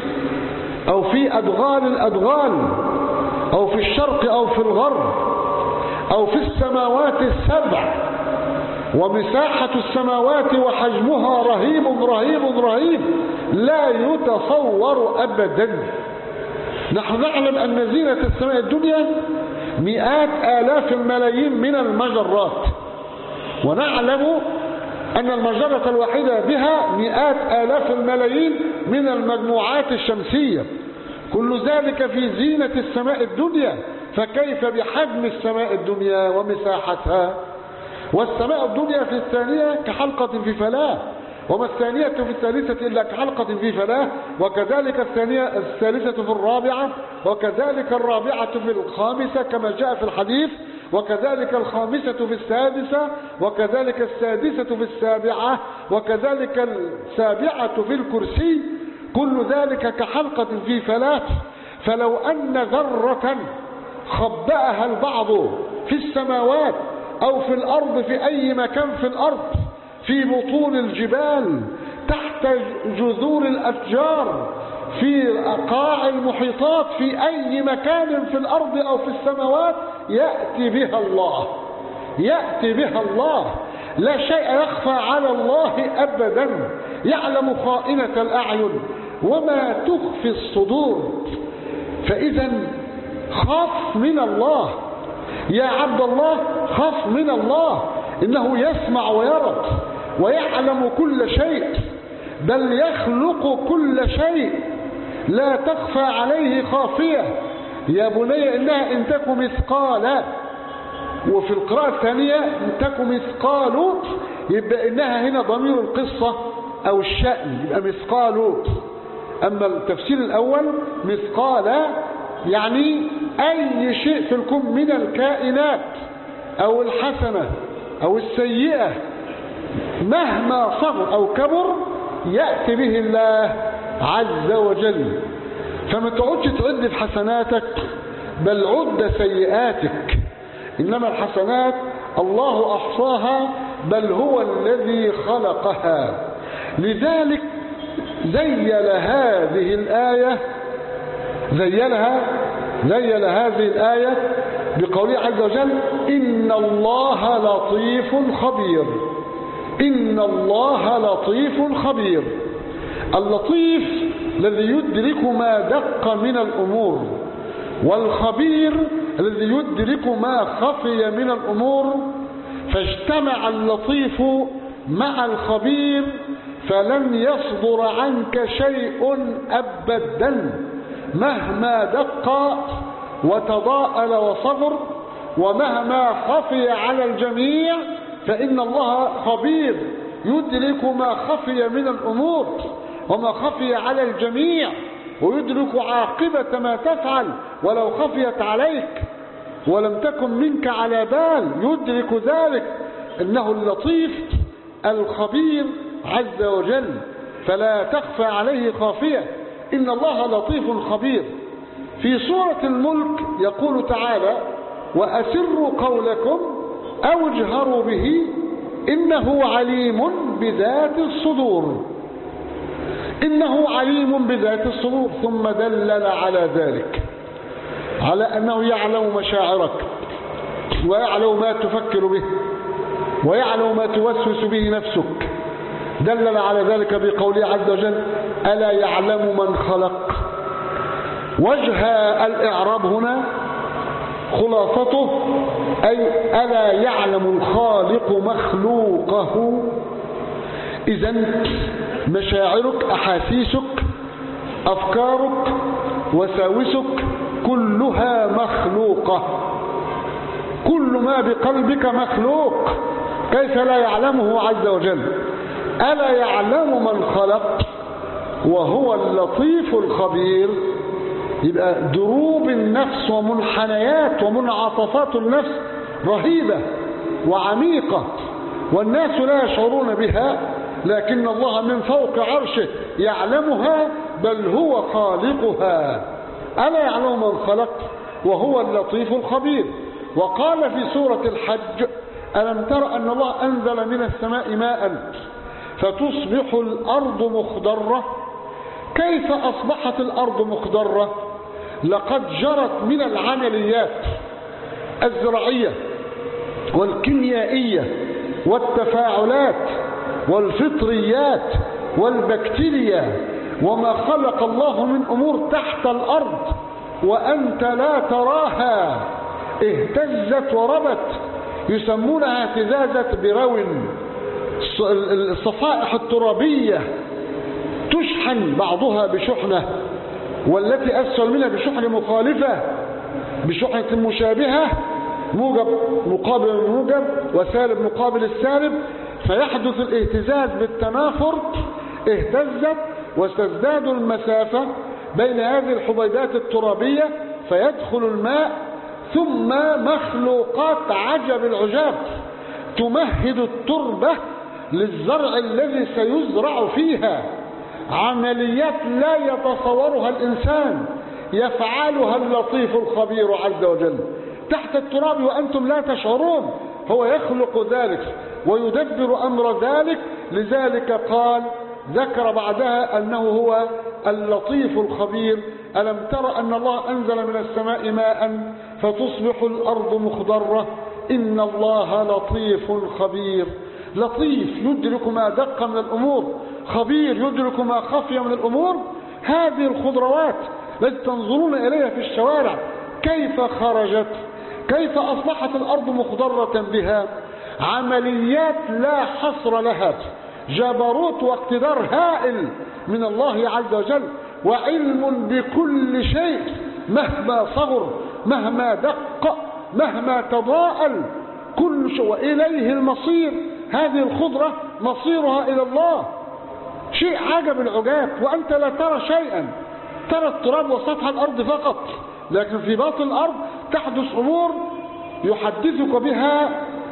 أو في أدغال الأدغال، أو في الشرق أو في الغرب، أو في السماوات السبع. ومساحة السماوات وحجمها رهيب رهيب رهيب لا يتصور أبدا. نحن نعلم أن زينة السماء الدنيا مئات آلاف الملايين من المجرات، ونعلم أن المجرة الواحدة بها مئات آلاف الملايين من المجموعات الشمسية، كل ذلك في زينة السماء الدنيا، فكيف بحجم السماء الدنيا ومساحتها؟ والسماء الدنيا في الثانية كحلقة في فلاة، وما الثانية في الثالثة إلا كحلقة في فلاة، وكذلك الثانية الثالثة في الرابعة، وكذلك الرابعة في الخامسة كما جاء في الحديث، وكذلك الخامسة في السادسة، وكذلك السادسة في السابعة، وكذلك السابعة في الكرسي، كل ذلك كحلقة في فلاة. فلو أن ذرة خبأها البعض في السماوات أو في الأرض في أي مكان في الأرض، في بطون الجبال، تحت جذور الأشجار، في قاع المحيطات، في أي مكان في الأرض أو في السماوات، يأتي بها الله، يأتي بها الله. لا شيء يخفى على الله أبدا، يعلم خائنة الأعين وما تخفي الصدور. فإذا خاف من الله يا عبد الله، خاف من الله، إنه يسمع ويرى ويعلم كل شيء، بل يخلق كل شيء، لا تخفى عليه خافية. يا بني إنها إن تك مثقال، وفي القراءة الثانية إن تك مثقال، يبقى إنها هنا ضمير القصة أو الشأن، يبقى مثقال. أما التفسير الأول مثقال يعني أي شيء في الكون من الكائنات أو الحسنة أو السيئة مهما صغر أو كبر يأتي به الله عز وجل. فما تقعدش تعد في حسناتك، بل عد سيئاتك. إنما الحسنات الله أحصاها، بل هو الذي خلقها. لذلك زين هذه الآية زينها زين هذه الآية بقوله عز وجل: إن الله لطيف خبير. إن الله لطيف خبير. اللطيف الذي يدرك ما دق من الأمور، والخبير الذي يدرك ما خفي من الأمور. فاجتمع اللطيف مع الخبير، فلن يصدر عنك شيء أبدا مهما دق وتضاءل وصغر، ومهما خفي على الجميع، فإن الله خبير يدرك ما خفي من الأمور وما خفي على الجميع، ويدرك عاقبة ما تفعل ولو خفيت عليك ولم تكن منك على بال، يدرك ذلك. إنه اللطيف الخبير عز وجل، فلا تخفى عليه خافية. إن الله لطيف خبير. في سورة الملك يقول تعالى: وأسروا قولكم أو اجهروا به إنه عليم بذات الصدور. إنه عليم بذات الصدور. ثم دلل على ذلك، على أنه يعلم مشاعرك، ويعلم ما تفكر به، ويعلم ما توسوس به نفسك. دلل على ذلك بقوله عز وجل: ألا يعلم من خلق. وجه الإعراب هنا خلاصته أي ألا يعلم الخالق مخلوقه. إذن مشاعرك، أحاسيسك، أفكارك، وساوسك كلها مخلوقة. كل ما بقلبك مخلوق، كيف لا يعلمه عز وجل؟ ألا يعلم من خلق وهو اللطيف الخبير. يبقى دروب النفس ومنحنيات ومنعطفات النفس رهيبة وعميقة والناس لا يشعرون بها، لكن الله من فوق عرشه يعلمها، بل هو خالقها. ألا يعلم من خلق وهو اللطيف الخبير. وقال في سورة الحج: ألم تر أن الله أنزل من السماء ماء فتصبح الأرض مخضرة. كيف أصبحت الأرض مخضرة؟ لقد جرت من العمليات الزراعية والكيميائية والتفاعلات والفطريات والبكتيريا وما خلق الله من أمور تحت الأرض وأنت لا تراها، اهتزت وربت، يسمونها اهتزازة برون. الصفائح الترابية تشحن بعضها بشحنة، والتي أسفل منها بشحنة مخالفة، بشحنة مشابهة، موجب مقابل الموجب وسالب مقابل السالب، فيحدث الاهتزاز بالتنافر. اهتزت وتزداد المسافة بين هذه الحبيبات الترابية فيدخل الماء، ثم مخلوقات عجب العجاب تمهد التربة للزرع الذي سيزرع فيها. عمليات لا يتصورها الإنسان يفعلها اللطيف الخبير عز وجل تحت التراب وأنتم لا تشعرون. هو يخلق ذلك ويدبر أمر ذلك. لذلك قال ذكر بعدها أنه هو اللطيف الخبير. ألم تر أن الله أنزل من السماء ماء فتصبح الأرض مخضرة إن الله لطيف خبير. لطيف يدرك ما دق من الأمور، خبير يدرك ما خفي من الأمور. هذه الخضروات التي تنظرون إليها في الشوارع كيف خرجت، كيف أصبحت الأرض مخضرة بها، عمليات لا حصر لها، جبروت واقتدار هائل من الله عز وجل، وعلم بكل شيء مهما صغر مهما دق مهما تضاءل كل شيء وإليه المصير. هذه الخضرة مصيرها إلى الله، شيء عجب العجاب، وأنت لا ترى شيئا، ترى التراب وسطح الأرض فقط، لكن في باطن الأرض تحدث أمور يحدثك بها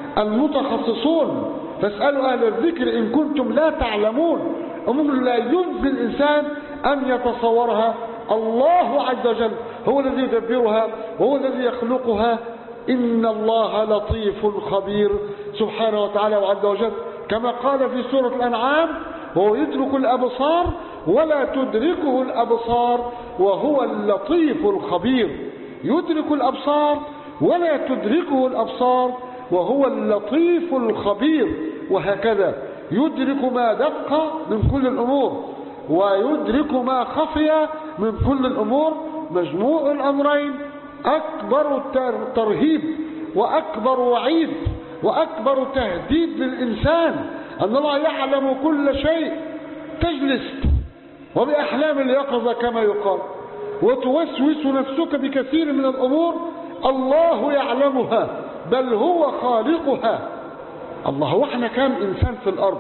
المتخصصون. فاسألوا أهل الذكر إن كنتم لا تعلمون. أمور لا يمكن الإنسان أن يتصورها. الله عز وجل هو الذي يدبرها وهو الذي يخلقها. إن الله لطيف خبير سبحانه وتعالى وعز وجل، كما قال في سورة الأنعام: وهو يدرك الأبصار ولا تدركه الأبصار وهو اللطيف الخبير. يدرك الأبصار ولا تدركه الأبصار وهو اللطيف الخبير. وهكذا يدرك ما دق من كل الأمور ويدرك ما خفي من كل الأمور. مجموع الأمرين أكبر ترهيب وأكبر وعيد وأكبر تهديد للإنسان، أن الله يعلم كل شيء. تجلس وبأحلام اليقظة كما يقال وتوسوس نفسك بكثير من الأمور الله يعلمها، بل هو خالقها. الله، وإحنا كم إنسان في الأرض؟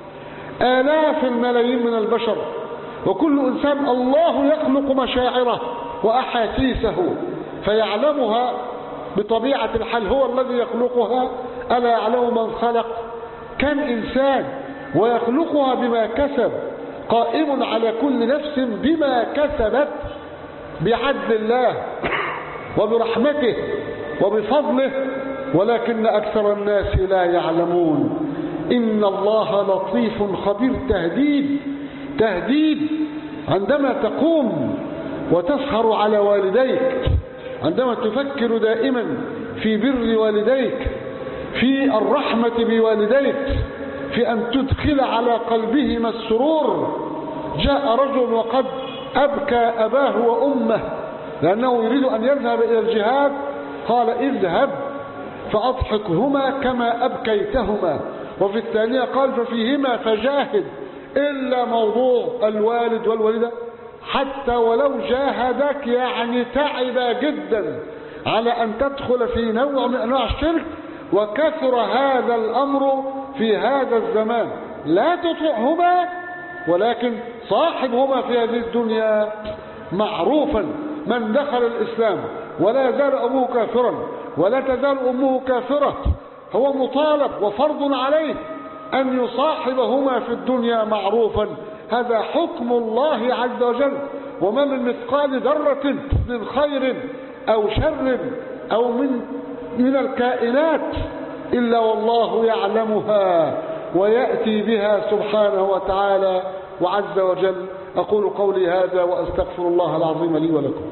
آلاف الملايين من البشر، وكل إنسان الله يخلق مشاعره وأحاسيسه فيعلمها بطبيعة الحال، هو الذي يخلقها. ألا يعلم من خلق؟ كم إنسان ويخلقها بما كسب، قائم على كل نفس بما كسبت بعدل الله وبرحمته وبفضله، ولكن أكثر الناس لا يعلمون. إن الله لطيف خبير. تهديد تهديد عندما تقوم وتسهر على والديك، عندما تفكر دائما في بر والديك، في الرحمة بوالديك، في أن تدخل على قلبهما السرور. جاء رجل وقد أبكى أباه وأمه لأنه يريد أن يذهب إلى الجهاد، قال: اذهب فأضحكهما كما أبكيتهما. وفي الثانية قال: ففيهما فجاهد. إلا موضوع الوالد والوالدة حتى ولو جاهدك يعني تعب جدا على أن تدخل في نوع من أنواع الشرك، وكثر هذا الأمر في هذا الزمان. لا تطيعهما، ولكن صاحبهما في هذه الدنيا معروفا. من دخل الإسلام ولا زال أبوه كافرا ولا تزال أمه كافرة، هو مطالب وفرض عليه أن يصاحبهما في الدنيا معروفا. هذا حكم الله عز وجل. وما من مثقال ذرة من خير أو شر أو من من الكائنات إلا والله يعلمها ويأتي بها سبحانه وتعالى وعز وجل. أقول قولي هذا وأستغفر الله العظيم لي ولكم.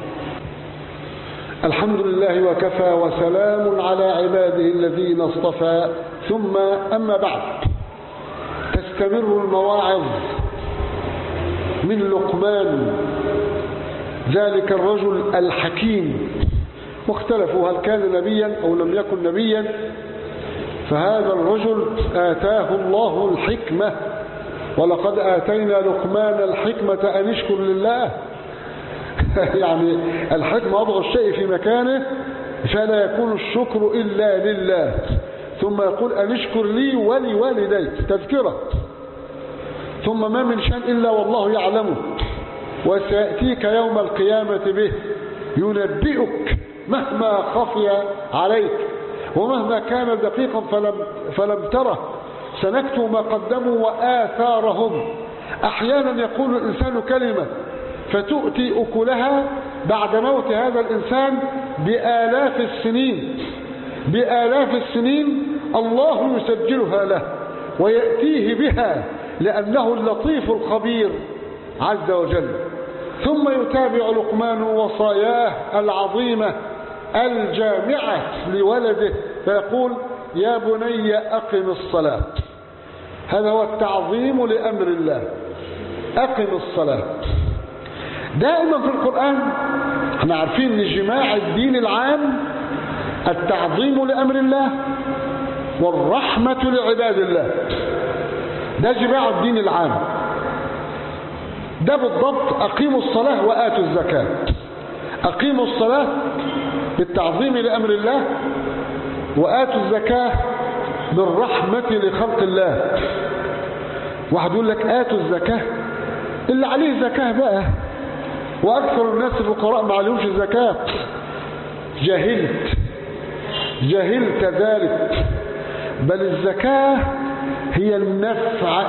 الحمد لله وكفى وسلام على عباده الذين اصطفى، ثم أما بعد. تستمر المواعظ من لقمان ذلك الرجل الحكيم، واختلفوا هل كان نبيا أو لم يكن نبيا. فهذا الرجل آتاه الله الحكمة، ولقد آتينا لقمان الحكمة أن اشكر لله. يعني الحكمة وضع الشيء في مكانه فلا يكون الشكر إلا لله. ثم يقول أن اشكر لي ولوالديك، تذكرة. ثم ما من شأن إلا والله يعلمه، وسيأتيك يوم القيامة به ينبئك مهما خفي عليك ومهما كان دقيقا فلم, فلم تره. سنكتب ما قدموا وآثارهم. أحيانا يقول الإنسان كلمة فتؤتي أكلها بعد موت هذا الإنسان بآلاف السنين، بآلاف السنين الله يسجلها له ويأتيه بها لأنه اللطيف الخبير عز وجل. ثم يتابع لقمان وصاياه العظيمة الجامعة لولده فيقول يا بني أقم الصلاة. هذا هو التعظيم لأمر الله، أقم الصلاة. دائما في القرآن احنا عارفين ان جماع الدين العام التعظيم لأمر الله والرحمة لعباد الله. ده جماع الدين العام، ده بالضبط. أقيموا الصلاة وآتوا الزكاة. أقيموا الصلاة بالتعظيم لأمر الله، وآتوا الزكاة بالرحمة لخلق الله. واحد يقول لك آتوا الزكاة، اللي عليه زكاة بقى، وأكثر الناس الفقراء ما عليهمش زكاة. جهلت جهلت ذلك. بل الزكاة هي النفع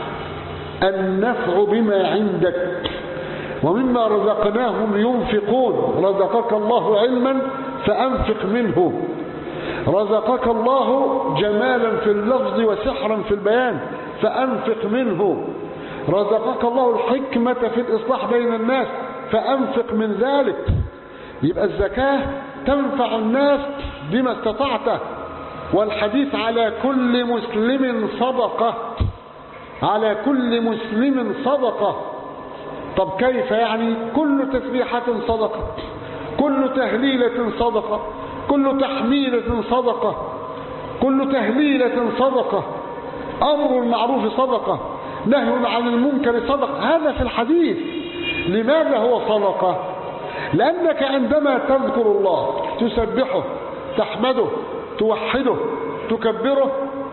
النفع بما عندك. ومما رزقناهم ينفقون. رزقك الله علما فأنفق منه. رزقك الله جمالا في اللفظ وسحرا في البيان فأنفق منه. رزقك الله الحكمة في الإصلاح بين الناس فأنفق من ذلك. يبقى الزكاة تنفع الناس بما استطعته. والحديث على كل مسلم صدقة، على كل مسلم صدقة. طب كيف يعني؟ كل تسبيحة صدقة، كل تهليلة صدقة، كل تحميلة صدقة، كل تهليلة صدقة، أمر المعروف صدقة، نهي عن المنكر صدقة. هذا في الحديث. لماذا هو صدقة؟ لأنك عندما تذكر الله تسبحه تحمده توحده تكبره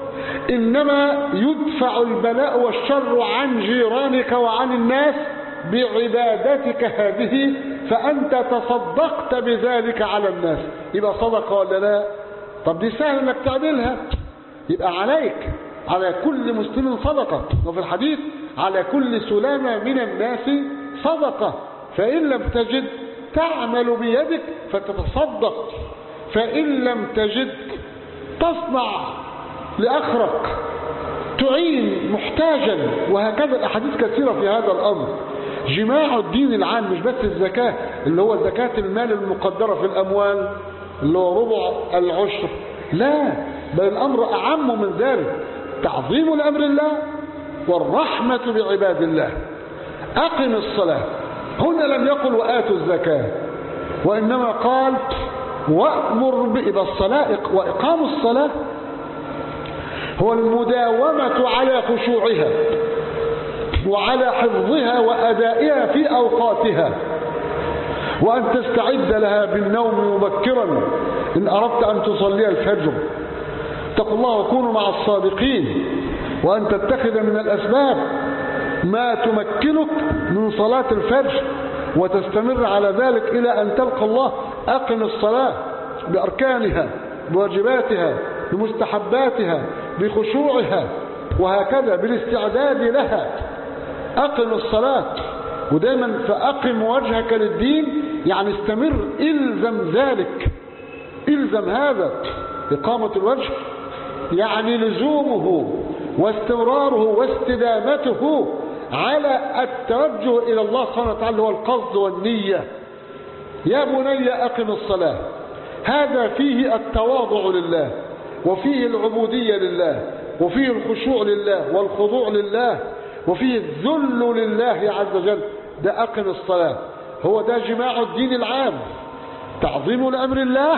إنما يدفع البلاء والشر عن جيرانك وعن الناس بعبادتك هذه، فأنت تصدقت بذلك على الناس. يبقى صدقة ولا لا؟ طب دي سهل انك تعملها. يبقى عليك على كل مسلم صدقة. وفي الحديث على كل سلامة من الناس صدقة. فإن لم تجد تعمل بيدك فتتصدق، فإن لم تجد تصنع لأخرك، تعين محتاجا. وهكذا الأحاديث كثيرة في هذا الأمر. جماع الدين العام مش بس الزكاة اللي هو زكاة المال المقدرة في الأموال اللي هو ربع العشر، لا، بل الأمر أعم من ذلك. تعظيم لأمر الله والرحمة بعباد الله. أقم الصلاة. هنا لم يقل وآتوا الزكاة، وإنما قال وأمر بالصلاة. وإقام الصلاة هو المداومة على خشوعها وعلى حفظها وأدائها في أوقاتها، وأن تستعد لها بالنوم مبكرا إن أردت أن تصلي الفجر. اتقوا الله وكونوا مع الصادقين. وأن تتخذ من الأسباب ما تمكنك من صلاة الفجر وتستمر على ذلك إلى أن تلقى الله. أقم الصلاة. بأركانها بواجباتها بمستحباتها بخشوعها وهكذا بالاستعداد لها. أقم الصلاة، ودايما فأقم وجهك للدين يعني استمر، إلزم ذلك، إلزم هذا. إقامة الوجه يعني لزومه واستمراره واستدامته على التوجه إلى الله سبحانه وتعالى، هو القصد والنية. يا بني أقم الصلاة، هذا فيه التواضع لله، وفيه العبودية لله، وفيه الخشوع لله والخضوع لله، وفيه الذل لله عز وجل. ده أقم الصلاة، هو ده جماع الدين العام، تعظيم لأمر الله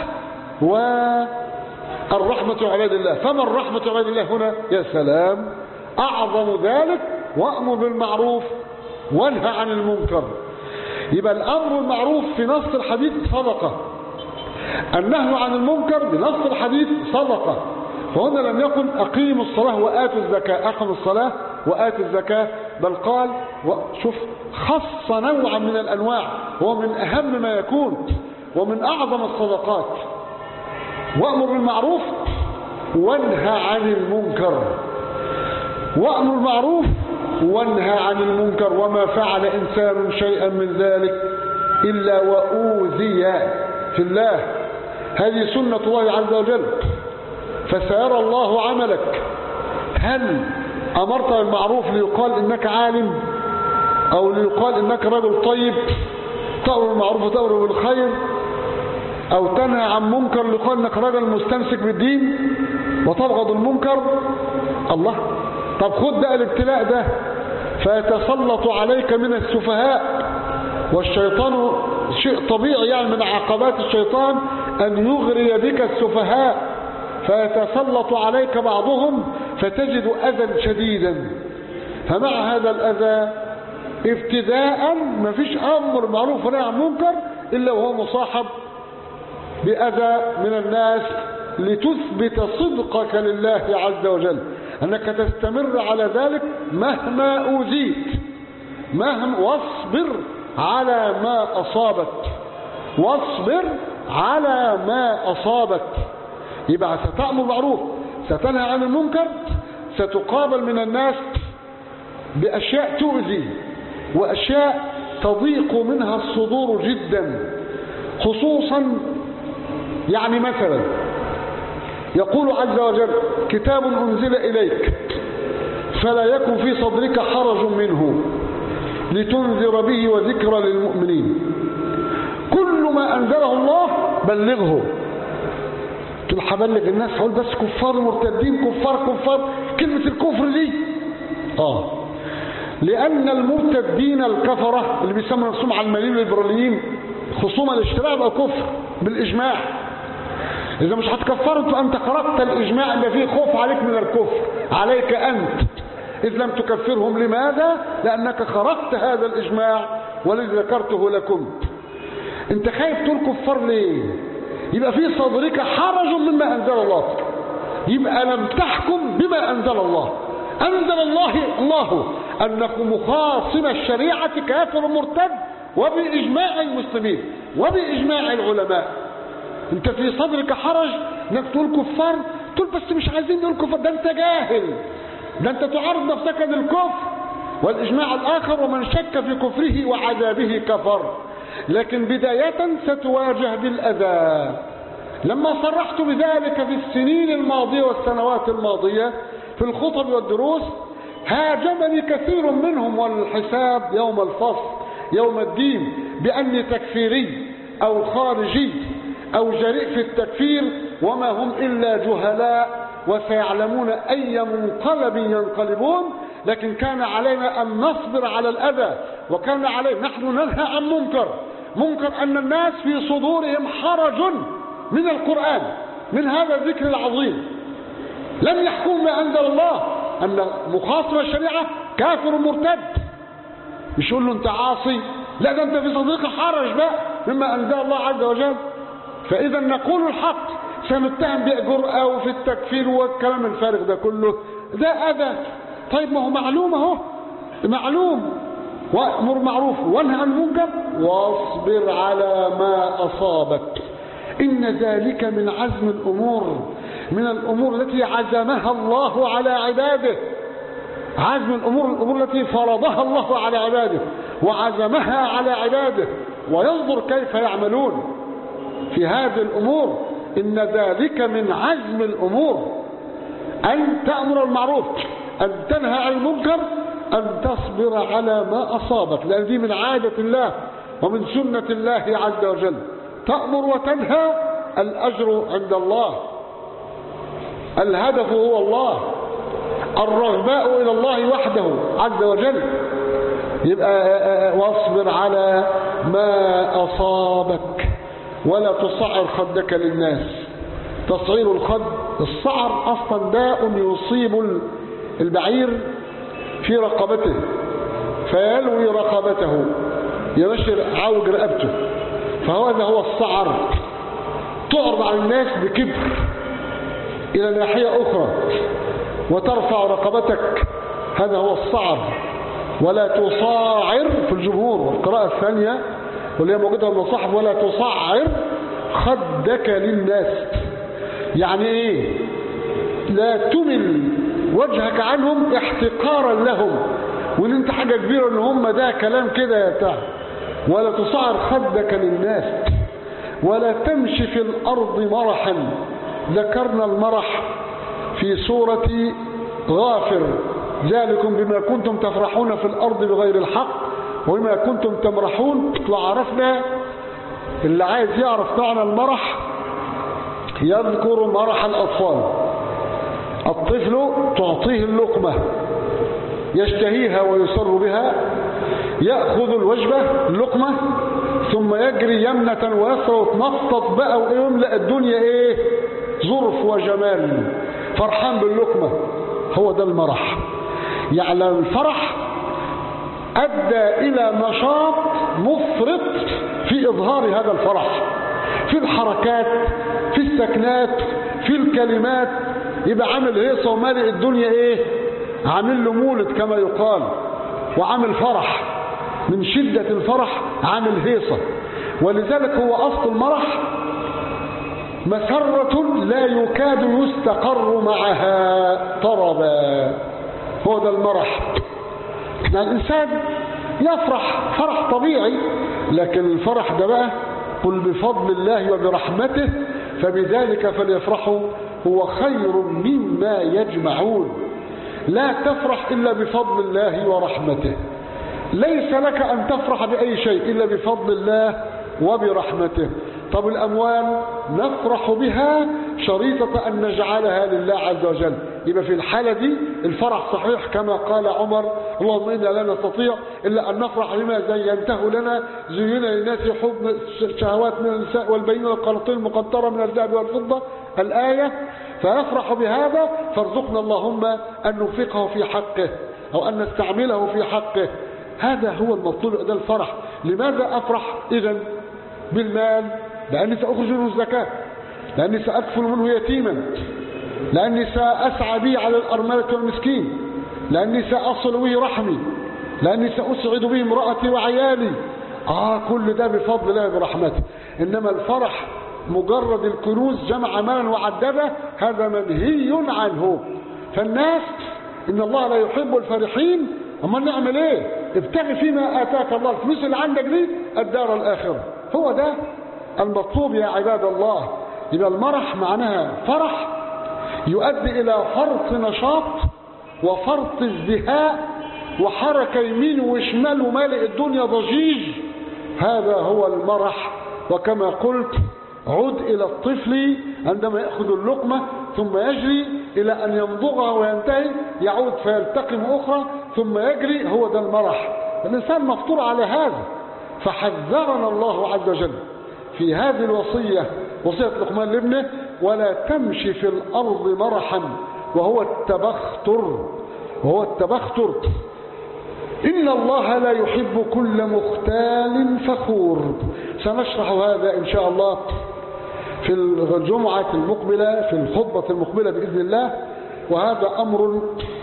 والرحمة عباد الله. فما الرحمة عباد الله هنا؟ يا سلام، أعظم ذلك وأمر بالمعروف وانهى عن المنكر. يبقى الأمر بالمعروف في نص الحديث صدقة، النهي عن المنكر بنص الحديث صدقة. فهنا لم يقل أقيموا الصلاة وآتوا الزكاة، أقم الصلاة وآتوا الزكاة، بل قال شوف خص نوعا من الأنواع، هو من أهم ما يكون ومن أعظم الصدقات. وأمر بالمعروف وانهى عن المنكر، وأمر بالمعروف وانهى عن المنكر. وما فعل إنسان شيئا من ذلك إلا وأوذي في الله، هذه سنة الله عز وجل، فسيرى الله عملك. هل أمرت بالمعروف ليقال إنك عالم، أو ليقال إنك رجل طيب تأمر بالمعروف وتأمر بالخير، أو تنهى عن منكر ليقال إنك رجل مستمسك بالدين وتبغض المنكر؟ الله. طب خد بقى الابتلاء ده، فيتسلط عليك من السفهاء، والشيطان شيء طبيعي يعني من عقبات الشيطان أن يغري بك السفهاء، فيتسلط عليك بعضهم فتجد أذى شديدا. فمع هذا الأذى ابتداء ما فيش أمر معروف ونهي عن منكر إلا وهو مصاحب بأذى من الناس، لتثبت صدقك لله عز وجل، أنك تستمر على ذلك مهما أوذيت، مهما واصبر على ما أصابك، واصبر على ما أصابك. يبقى ستأمر معروف، ستنهى عن المنكر، ستقابل من الناس بأشياء تؤذي وأشياء تضيق منها الصدور جدا. خصوصا يعني مثلا يقول عز وجل كتاب أنزل إليك فلا يكن في صدرك حرج منه لتنذر به وذكرى للمؤمنين. كل ما أنزله الله بلغه. تقول هبلغ الناس، هقول بس كفار مرتدين، كفار كفار، كلمة الكفر دي آه لأن المرتدين الكفرة اللي بيسموا نفسهم علمانيين والليبراليين خصوما الاشتراك أو كفر بالإجماع. إذا مش هتكفرت فأنت خرجت الإجماع اللي فيه خوف عليك من الكفر، عليك أنت إذ لم تكفرهم. لماذا؟ لأنك خرجت هذا الإجماع والذي ذكرته لكم. أنت خايف تقول كفار ليه؟ يبقى في صدرك حرج مما أنزل الله، يبقى لم تحكم بما أنزل الله. أنزل الله الله أنك مخاصم الشريعة كافر مرتد، وبإجماع المسلمين وبإجماع العلماء. أنت في صدرك حرج أنك تقول كفار، تقول بس مش عايزين نقول كفار، ده أنت جاهل، ده أنت تعرض نفسك للكفر والإجماع الآخر، ومن شك في كفره وعذابه كفر. لكن بداية ستواجه بالأذى. لما صرحت بذلك في السنين الماضية والسنوات الماضية في الخطب والدروس هاجمني كثير منهم والحساب يوم الفصل يوم الدين بأني تكفيري أو خارجي أو جريء في التكفير، وما هم إلا جهلاء وسيعلمون أي منقلب ينقلبون. لكن كان علينا أن نصبر على الأذى، وكان علينا نحن ننهى عن منكر. منكر أن الناس في صدورهم حرج من القرآن، من هذا الذكر العظيم. لم يحكم ما أنزل الله، أن مخاصم الشريعة كافر مرتد، مش يقول له أنت عاصي، لا ده أنت في صدرك حرج بقى مما أنزل الله عز وجل. فإذا نقول الحق سنتهم بجرأة وفي التكفير والكلام الفارغ ده كله، ده أذى. طيب ما هو معلوم اهو، معلوم. وأمر معروف وانهى عن المنكر واصبر على ما أصابك. إن ذلك من عزم الأمور، من الأمور التي عزمها الله على عباده. عزم الأمور، الأمور التي فرضها الله على عباده وعزمها على عباده، وينظر كيف يعملون في هذه الأمور. إن ذلك من عزم الأمور، أن تأمر المعروف، أن تنهى عن المنكر، أن تصبر على ما أصابك، لأن دي من عادة الله ومن سنة الله عز وجل. تأمر وتنهى، الأجر عند الله، الهدف هو الله، الرغباء إلى الله وحده عز وجل. يبقى واصبر على ما أصابك ولا تصعر خدك للناس. تصعير الخد، الصعر أصلا داء يصيب البعير في رقبته فيلوي رقبته، يبشر عوج رقبته، فهذا هو الصعر. تعرض على الناس بكبر إلى ناحية أخرى وترفع رقبتك، هذا هو الصعر. ولا تصاعر في الجمهور، والقراءة الثانية واللي هي موجودة من الصحف، ولا تصعر خدك للناس. يعني ايه؟ لا تمل وجهك عنهم احتقارا لهم، وان انت حاجة كبيرة ان هم ده كلام كده يا بتاع. ولا تصعر خدك للناس، ولا تمشي في الأرض مرحا. ذكرنا المرح في سورة غافر، ذلكم بما كنتم تفرحون في الأرض بغير الحق وبما كنتم تمرحون. وعرفنا اللي عايز يعرف معنى المرح يذكر مرح الأطفال. الطفل تعطيه اللقمة يشتهيها ويسر بها، يأخذ الوجبة اللقمة ثم يجري يمنة ويسرى وتنطط بقى ويملأ الدنيا ايه؟ ظرف وجمال، فرحان باللقمة. هو ده المرح. يعني الفرح أدى إلى نشاط مفرط في إظهار هذا الفرح، في الحركات، في السكنات، في الكلمات. يبقى عامل هيصة ومالئ الدنيا ايه؟ عامل له مولد كما يقال، وعامل فرح، من شدة الفرح عامل هيصة. ولذلك هو أصل المرح مسرة لا يكاد يستقر معها طربا. هو ده المرح. الإنسان يفرح فرح طبيعي، لكن الفرح ده بقى قل بفضل الله وبرحمته فبذلك فليفرحوا هو خير مما يجمعون. لا تفرح إلا بفضل الله ورحمته. ليس لك أن تفرح بأي شيء إلا بفضل الله وبرحمته. طب الأموال نفرح بها شريطة أن نجعلها لله عز وجل. يبقى في الحالة دي الفرح صحيح كما قال عمر: اللهم إنا لا نستطيع إلا أن نفرح بما زينته لنا، زين للناس حب الشهوات من النساء والبنين والقناطير المقنطرة من الذهب والفضة، الآية. فنفرح بهذا، فارزقنا اللهم أن ننفقه في حقه أو أن نستعمله في حقه. هذا هو المطلوب، ده الفرح. لماذا أفرح إذن بالمال؟ لأني سأخرج منه الزكاة، لأني سأكفل منه يتيما، لأني سأسعى به على الأرملة والمسكين، لأني سأصل به رحمي، لأني سأسعد به امرأتي وعيالي. آه كل ده بفضل الله برحمته. إنما الفرح مجرد الكنوز جمع مالا وعدده، هذا منهي عنه. فالناس إن الله لا يحب الفرحين. أما نعمل إيه؟ ابتغي فيما آتاك الله، الفلوس اللي عندك دي الدار الآخرة. هو ده المطلوب يا عباد الله. يبقى المرح معناها فرح يؤدي إلى فرط نشاط وفرط ازدهاء وحركة يمين وشمال ومالئ الدنيا ضجيج. هذا هو المرح. وكما قلت عد إلى الطفل عندما يأخذ اللقمة ثم يجري إلى أن يمضغها وينتهي، يعود فيلتقم أخرى ثم يجري. هو ده المرح. الإنسان مفطور على هذا. فحذرنا الله عز وجل في هذه الوصية، وصية لقمان لابنه: ولا تمشي في الأرض مرحا، وهو التبختر. وهو التبختر. إن الله لا يحب كل مختال فخور. سنشرح هذا إن شاء الله في الجمعة المقبلة، في الخطبة المقبلة بإذن الله. وهذا أمر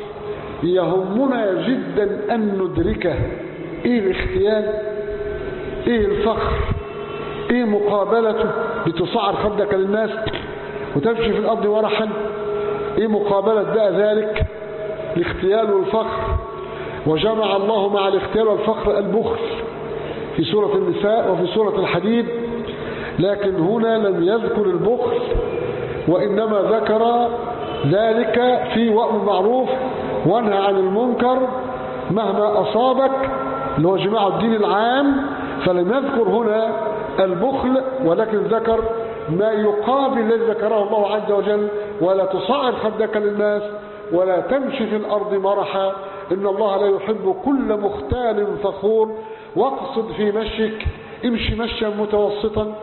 يهمنا جدا أن ندركه. إيه الاختيال؟ إيه الفخر؟ ايه مقابلته؟ بتصعر خدك للناس وتمشي في الارض ورحا. ايه مقابلة بقى ذلك؟ الاختيال والفخر. وجمع الله مع الاختيال والفخر البخل في سورة النساء وفي سورة الحديد، لكن هنا لم يذكر البخل، وإنما ذكر ذلك في وأمر بالمعروف وانهى عن المنكر مهما أصابك، اللي هو جماع الدين العام. فلم يذكر هنا البخل، ولكن ذكر ما يقابل الذي ذكره الله عز وجل: ولا تصعر خدك للناس ولا تمشي في الأرض مرحا إن الله لا يحب كل مختال فخور. واقصد في مشيك، امشي مشيا متوسطا،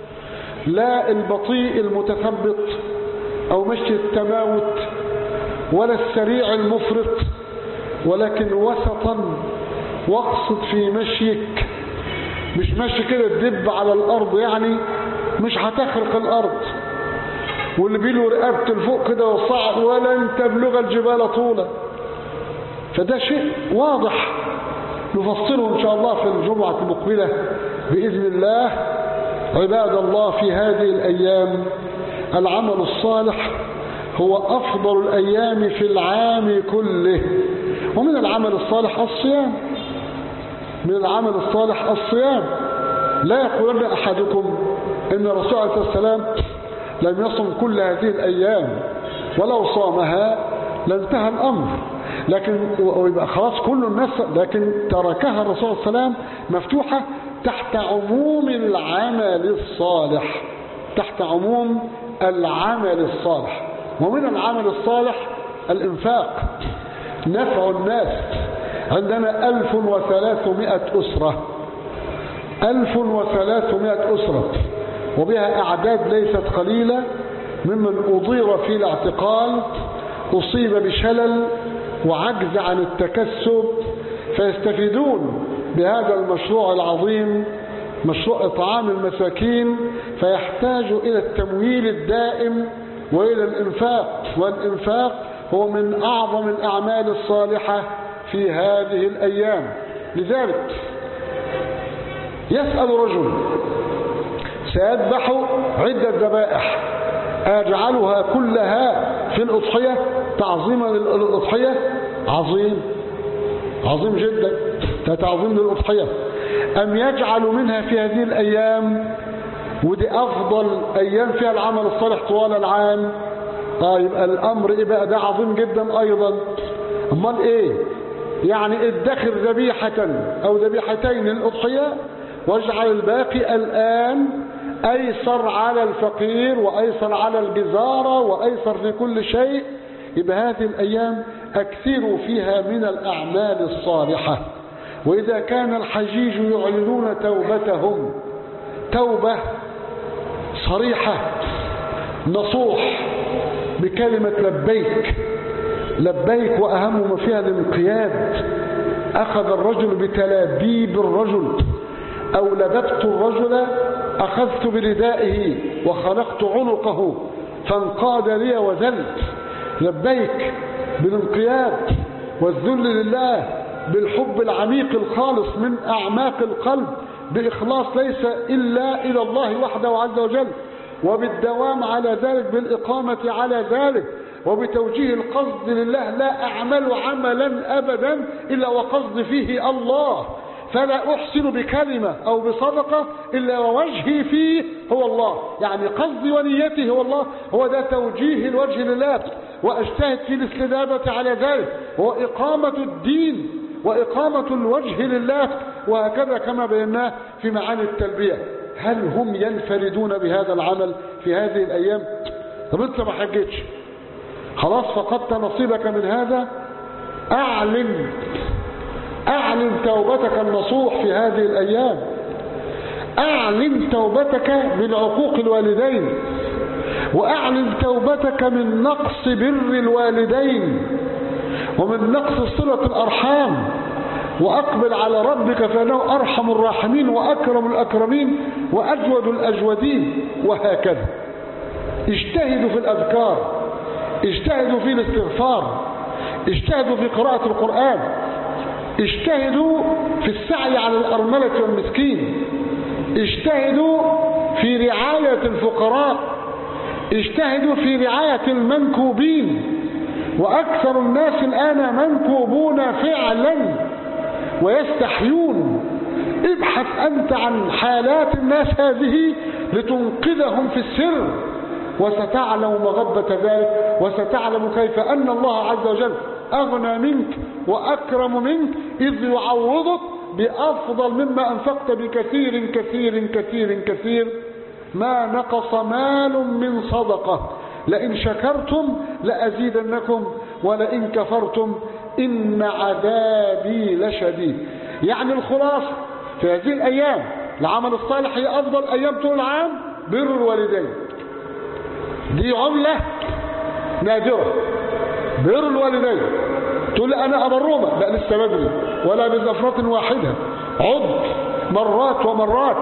لا البطيء المتثبط أو مشي التماوت ولا السريع المفرط، ولكن وسطا. واقصد في مشيك مش مشي كده تدب على الأرض، يعني مش هتخرق الأرض واللي بيلو رقبت الفوق كده والصعد ولن تبلغ الجبال طولا. فده شيء واضح نفصله إن شاء الله في الجمعة المقبلة بإذن الله. عباد الله، في هذه الأيام العمل الصالح هو أفضل الأيام في العام كله. ومن العمل الصالح الصيام، من العمل الصالح الصيام. لا يقولن أحدكم إن الرسول عليه الصلاة والسلام لم يصم كل هذه الأيام، ولو صامها لانتهى الأمر، لكن ويبقى خلاص كل الناس، لكن تركها الرسول صلى الله عليه وسلم مفتوحة تحت عموم العمل الصالح، تحت عموم العمل الصالح. ومن العمل الصالح الإنفاق، نفع الناس. عندنا ألف وثلاثمائة أسرة، ألف وثلاثمائة أسرة، وبها أعداد ليست قليلة ممن أضير في الاعتقال، أصيب بشلل وعجز عن التكسب، فيستفيدون بهذا المشروع العظيم، مشروع إطعام المساكين، فيحتاج إلى التمويل الدائم وإلى الإنفاق. والإنفاق هو من أعظم الأعمال الصالحة في هذه الأيام. لذلك يسأل رجل: سيذبح عدة ذبائح، أجعلها كلها في الأضحية تعظيما للأضحية؟ عظيم، عظيم جدا، تعظيم للأضحية. أم يجعل منها في هذه الأيام، ودي أفضل أيام فيها العمل الصالح طوال العام؟ طيب الأمر إيه بقى؟ ده عظيم جدا أيضا. أمال إيه؟ يعني ادخر ذبيحة أو ذبيحتين للأضحية واجعل الباقي الآن أيسر على الفقير وأيسر على الجزارة وأيسر في كل شيء. يبقى هذه الأيام أكثروا فيها من الأعمال الصالحة. وإذا كان الحجيج يعلنون توبتهم توبة صريحة نصوح بكلمة لبيك لبيك، وأهم ما فيها الانقياد. أخذ الرجل بتلابيب الرجل، أو لببت الرجل، أخذت بردائه وخلقت عنقه فانقاد لي وذلت. لبيك بالانقياد والذل لله، بالحب العميق الخالص من أعماق القلب، بإخلاص ليس إلا إلى الله وحده عز وجل، وبالدوام على ذلك، بالإقامة على ذلك، وبتوجيه القصد لله. لا أعمل عملا أبدا إلا وقصد فيه الله، فلا أحسن بكلمة أو بصدقة إلا ووجهي فيه هو الله، يعني قصدي ونيتي هو الله. هو ده توجيه الوجه لله، وأجتهد في الاستدامة على ذلك، وإقامة الدين وإقامة الوجه لله، وهكذا كما بيناه في معاني التلبية. هل هم ينفردون بهذا العمل في هذه الأيام؟ طب أنت ما حجتش، خلاص فقدت نصيبك من هذا. أعلن أعلن توبتك النصوح في هذه الأيام. أعلن توبتك من عقوق الوالدين، وأعلن توبتك من نقص بر الوالدين، ومن نقص صلة الأرحام، وأقبل على ربك فإنه أرحم الراحمين وأكرم الأكرمين وأجود الأجودين، وهكذا. اجتهدوا في الأذكار، اجتهدوا في الاستغفار، اجتهدوا في قراءة القرآن، اجتهدوا في السعي على الأرملة والمسكين، اجتهدوا في رعاية الفقراء، اجتهدوا في رعاية المنكوبين، وأكثر الناس الآن منكوبون فعلا ويستحيون. ابحث أنت عن حالات الناس هذه لتنقذهم في السر، وستعلم مغبة ذلك، وستعلم كيف أن الله عز وجل أغنى منك وأكرم منك، إذ يعوضك بأفضل مما أنفقت بكثير كثير كثير كثير. ما نقص مال من صدقة، لئن شكرتم لأزيدنكم ولئن كفرتم إن عذابي لشديد. يعني الخلاصة في هذه الأيام العمل الصالح هي أفضل أيام طول العام بر الوالدين. دي عملة نادرة، بر الوالدين. تقول لي أنا أبرهما، لا لسه بدري، ولا بزفرة واحدة، عد مرات ومرات،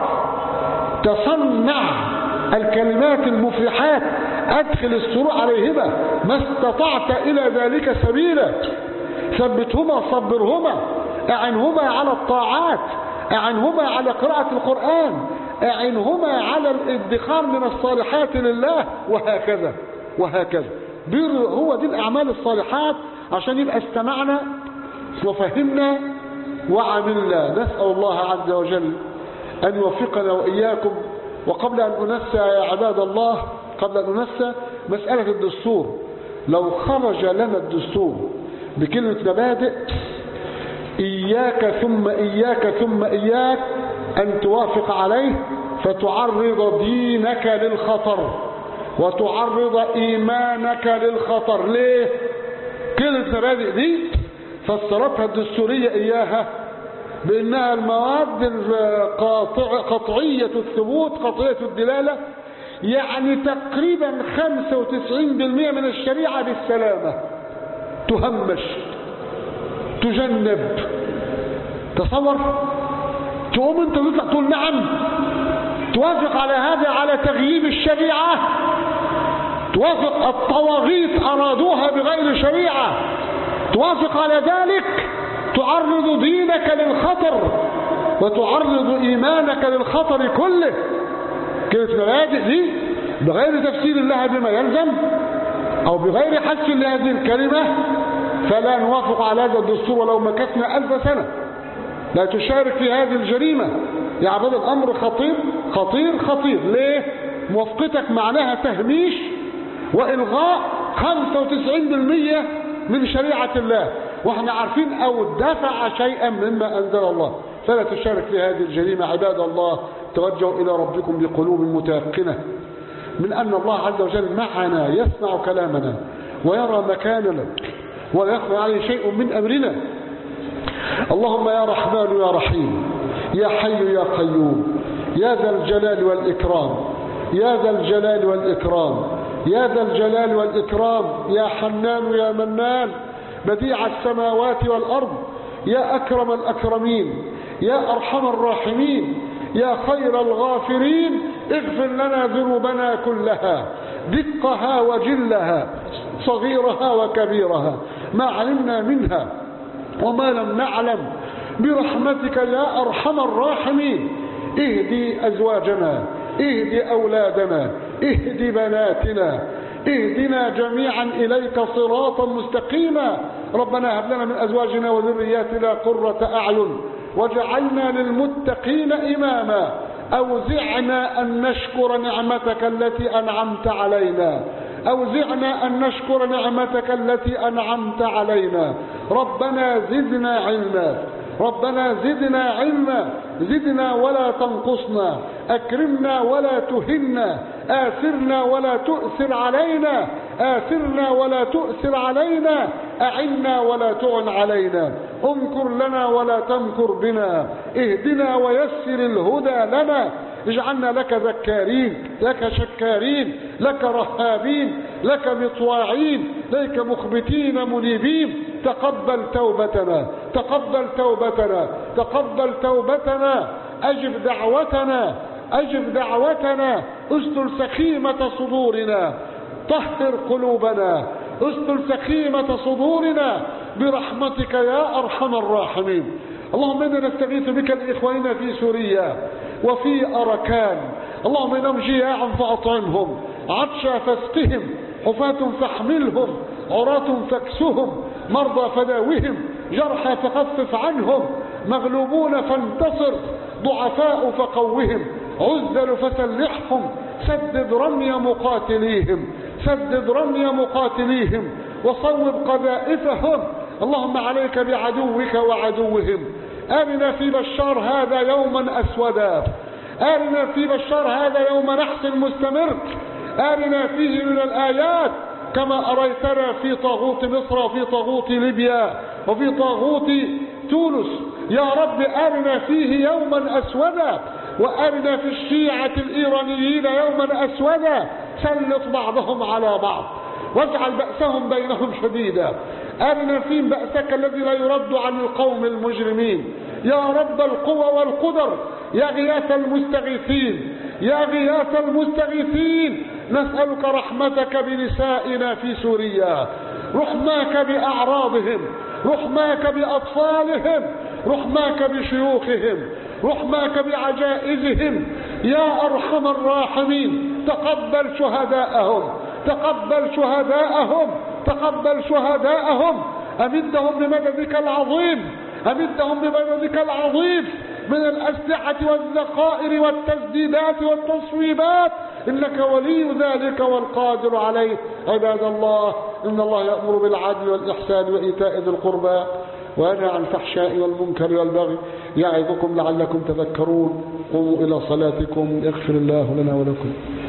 تصنع الكلمات المفرحات، أدخل السرور عليهما ما استطعت إلى ذلك سبيلا. ثبتهما صبرهما، أعنهما على الطاعات، أعنهما على قراءة القرآن، أعنهما على الادخار من الصالحات لله، وهكذا وهكذا. بر هو دي الأعمال الصالحات، عشان يبقى استمعنا وفهمنا وعملنا. نسأل الله عز وجل أن يوفقنا وإياكم. وقبل أن أنسى يا عباد الله، قبل أن أنسى مسألة الدستور، لو خرج لنا الدستور بكلمة مبادئ، إياك ثم إياك ثم إياك أن توافق عليه، فتعرض دينك للخطر وتعرض إيمانك للخطر. ليه؟ كلمة مبادئ دي فسرتها الدستورية إياها بأنها المواد القاطع قطعية الثبوت قطعية الدلالة، يعني تقريبا خمسة وتسعين بالمئة من الشريعة بالسلامة، تهمش تجنب. تصور، تقوم انت تطلع تقول نعم، توافق على هذا، على تغييب الشريعة، توافق الطواغيت أرادوها بغير شريعة، توافق على ذلك، تعرض دينك للخطر وتعرض إيمانك للخطر كله. كلمة مبادئ دي بغير تفسير لها بما يلزم أو بغير حس لهذه الكلمة فلا نوافق على هذا الدستور ولو مكثنا ألف سنة. لا تشارك في هذه الجريمة يا عباد. الأمر خطير خطير خطير. ليه؟ موافقتك معناها تهميش وإلغاء خمسة وتسعين بالمئة من شريعة الله، واحنا عارفين أو دفع شيئا مما أنزل الله. فلا تشارك في هذه الجريمة عباد الله. توجهوا إلى ربكم بقلوب متيقنة من أن الله عز وجل معنا، يسمع كلامنا ويرى مكاننا ولا يخفى عليه شيء من أمرنا. اللهم يا رحمن يا رحيم، يا حي يا قيوم، يا ذا الجلال والإكرام، يا ذا الجلال والإكرام، يا ذا الجلال والإكرام، يا حنان يا منان، بديع السماوات والأرض، يا أكرم الأكرمين، يا أرحم الراحمين، يا خير الغافرين، اغفر لنا ذنوبنا كلها، دقها وجلها، صغيرها وكبيرها، ما علمنا منها وما لم نعلم، برحمتك يا أرحم الراحمين. اهدي أزواجنا، اهدي أولادنا، اهدي بناتنا، اهدنا جميعا إليك صراطا مستقيما. ربنا هب لنا من أزواجنا وذرياتنا قرة أعين واجعلنا للمتقين إماما. أوزعنا أن نشكر نعمتك التي أنعمت علينا، أوزعنا أن نشكر نعمتك التي أنعمت علينا. ربنا زدنا علما، ربنا زدنا علما، زدنا ولا تنقصنا، أكرمنا ولا تهنا، آثرنا ولا تؤثر علينا، آثرنا ولا تؤثر علينا، أعنا ولا تعن علينا، امكر لنا ولا تمكر بنا، اهدنا ويسر الهدى لنا، اجعلنا لك ذكارين، لك شكارين، لك رهابين، لك مطواعين، لك مخبتين منيبين. تقبل توبتنا، تقبل توبتنا، تقبل توبتنا، أجب دعوتنا، أجب دعوتنا، استر سخيمة صدورنا، طهر قلوبنا، استر سخيمة صدورنا برحمتك يا أرحم الراحمين. اللهم إنا نستغيث بك لإخواننا في سوريا، وفي أركان. اللهم إنهم جياع فأطعمهم، عطشى فاسقهم، حفاة فاحملهم، عراة فاكسهم، مرضى فداوهم، جرحى فخفف عنهم، مغلوبون فانتصر، ضعفاء فقوهم، عزل فسلحهم، سدد رمي مقاتليهم، سدد رمي مقاتليهم، وصوب قذائفهم. اللهم عليك بعدوك وعدوهم. آرنا في بشار هذا يوما أسودا، آرنا في بشار هذا يوم نحس مستمر، آرنا فيه من الآيات كما أريتنا في طاغوت مصر وفي طاغوت ليبيا وفي طاغوت تونس. يا رب آرنا فيه يوما أسودا، وآرنا في الشيعة الإيرانيين يوما أسودا، سلط بعضهم على بعض واجعل بأسهم بينهم شديدا. آرنا فيهم بأسك الذي لا يرد عن القوم المجرمين. يا رب القوى والقدر، يا غياث المستغيثين، يا غياث المستغيثين، نسألك رحمتك بنسائنا في سوريا، رحماك بأعراضهم، رحماك بأطفالهم، رحماك بشيوخهم، رحماك بعجائزهم يا أرحم الراحمين. تقبل شهداءهم، تقبل شهداءهم، تقبل شهداءهم. أمدهم بمددك العظيم، أمدهم بمددك العظيم من الأسلحة والذخائر والتسديدات والتصويبات، إنك ولي ذلك والقادر عليه. عباد الله، إن الله يأمر بالعدل والإحسان وإيتاء ذي القربى وينهى عن الفحشاء والمنكر والبغي يعظكم لعلكم تذكرون. قوموا إلى صلاتكم، يغفر الله لنا ولكم.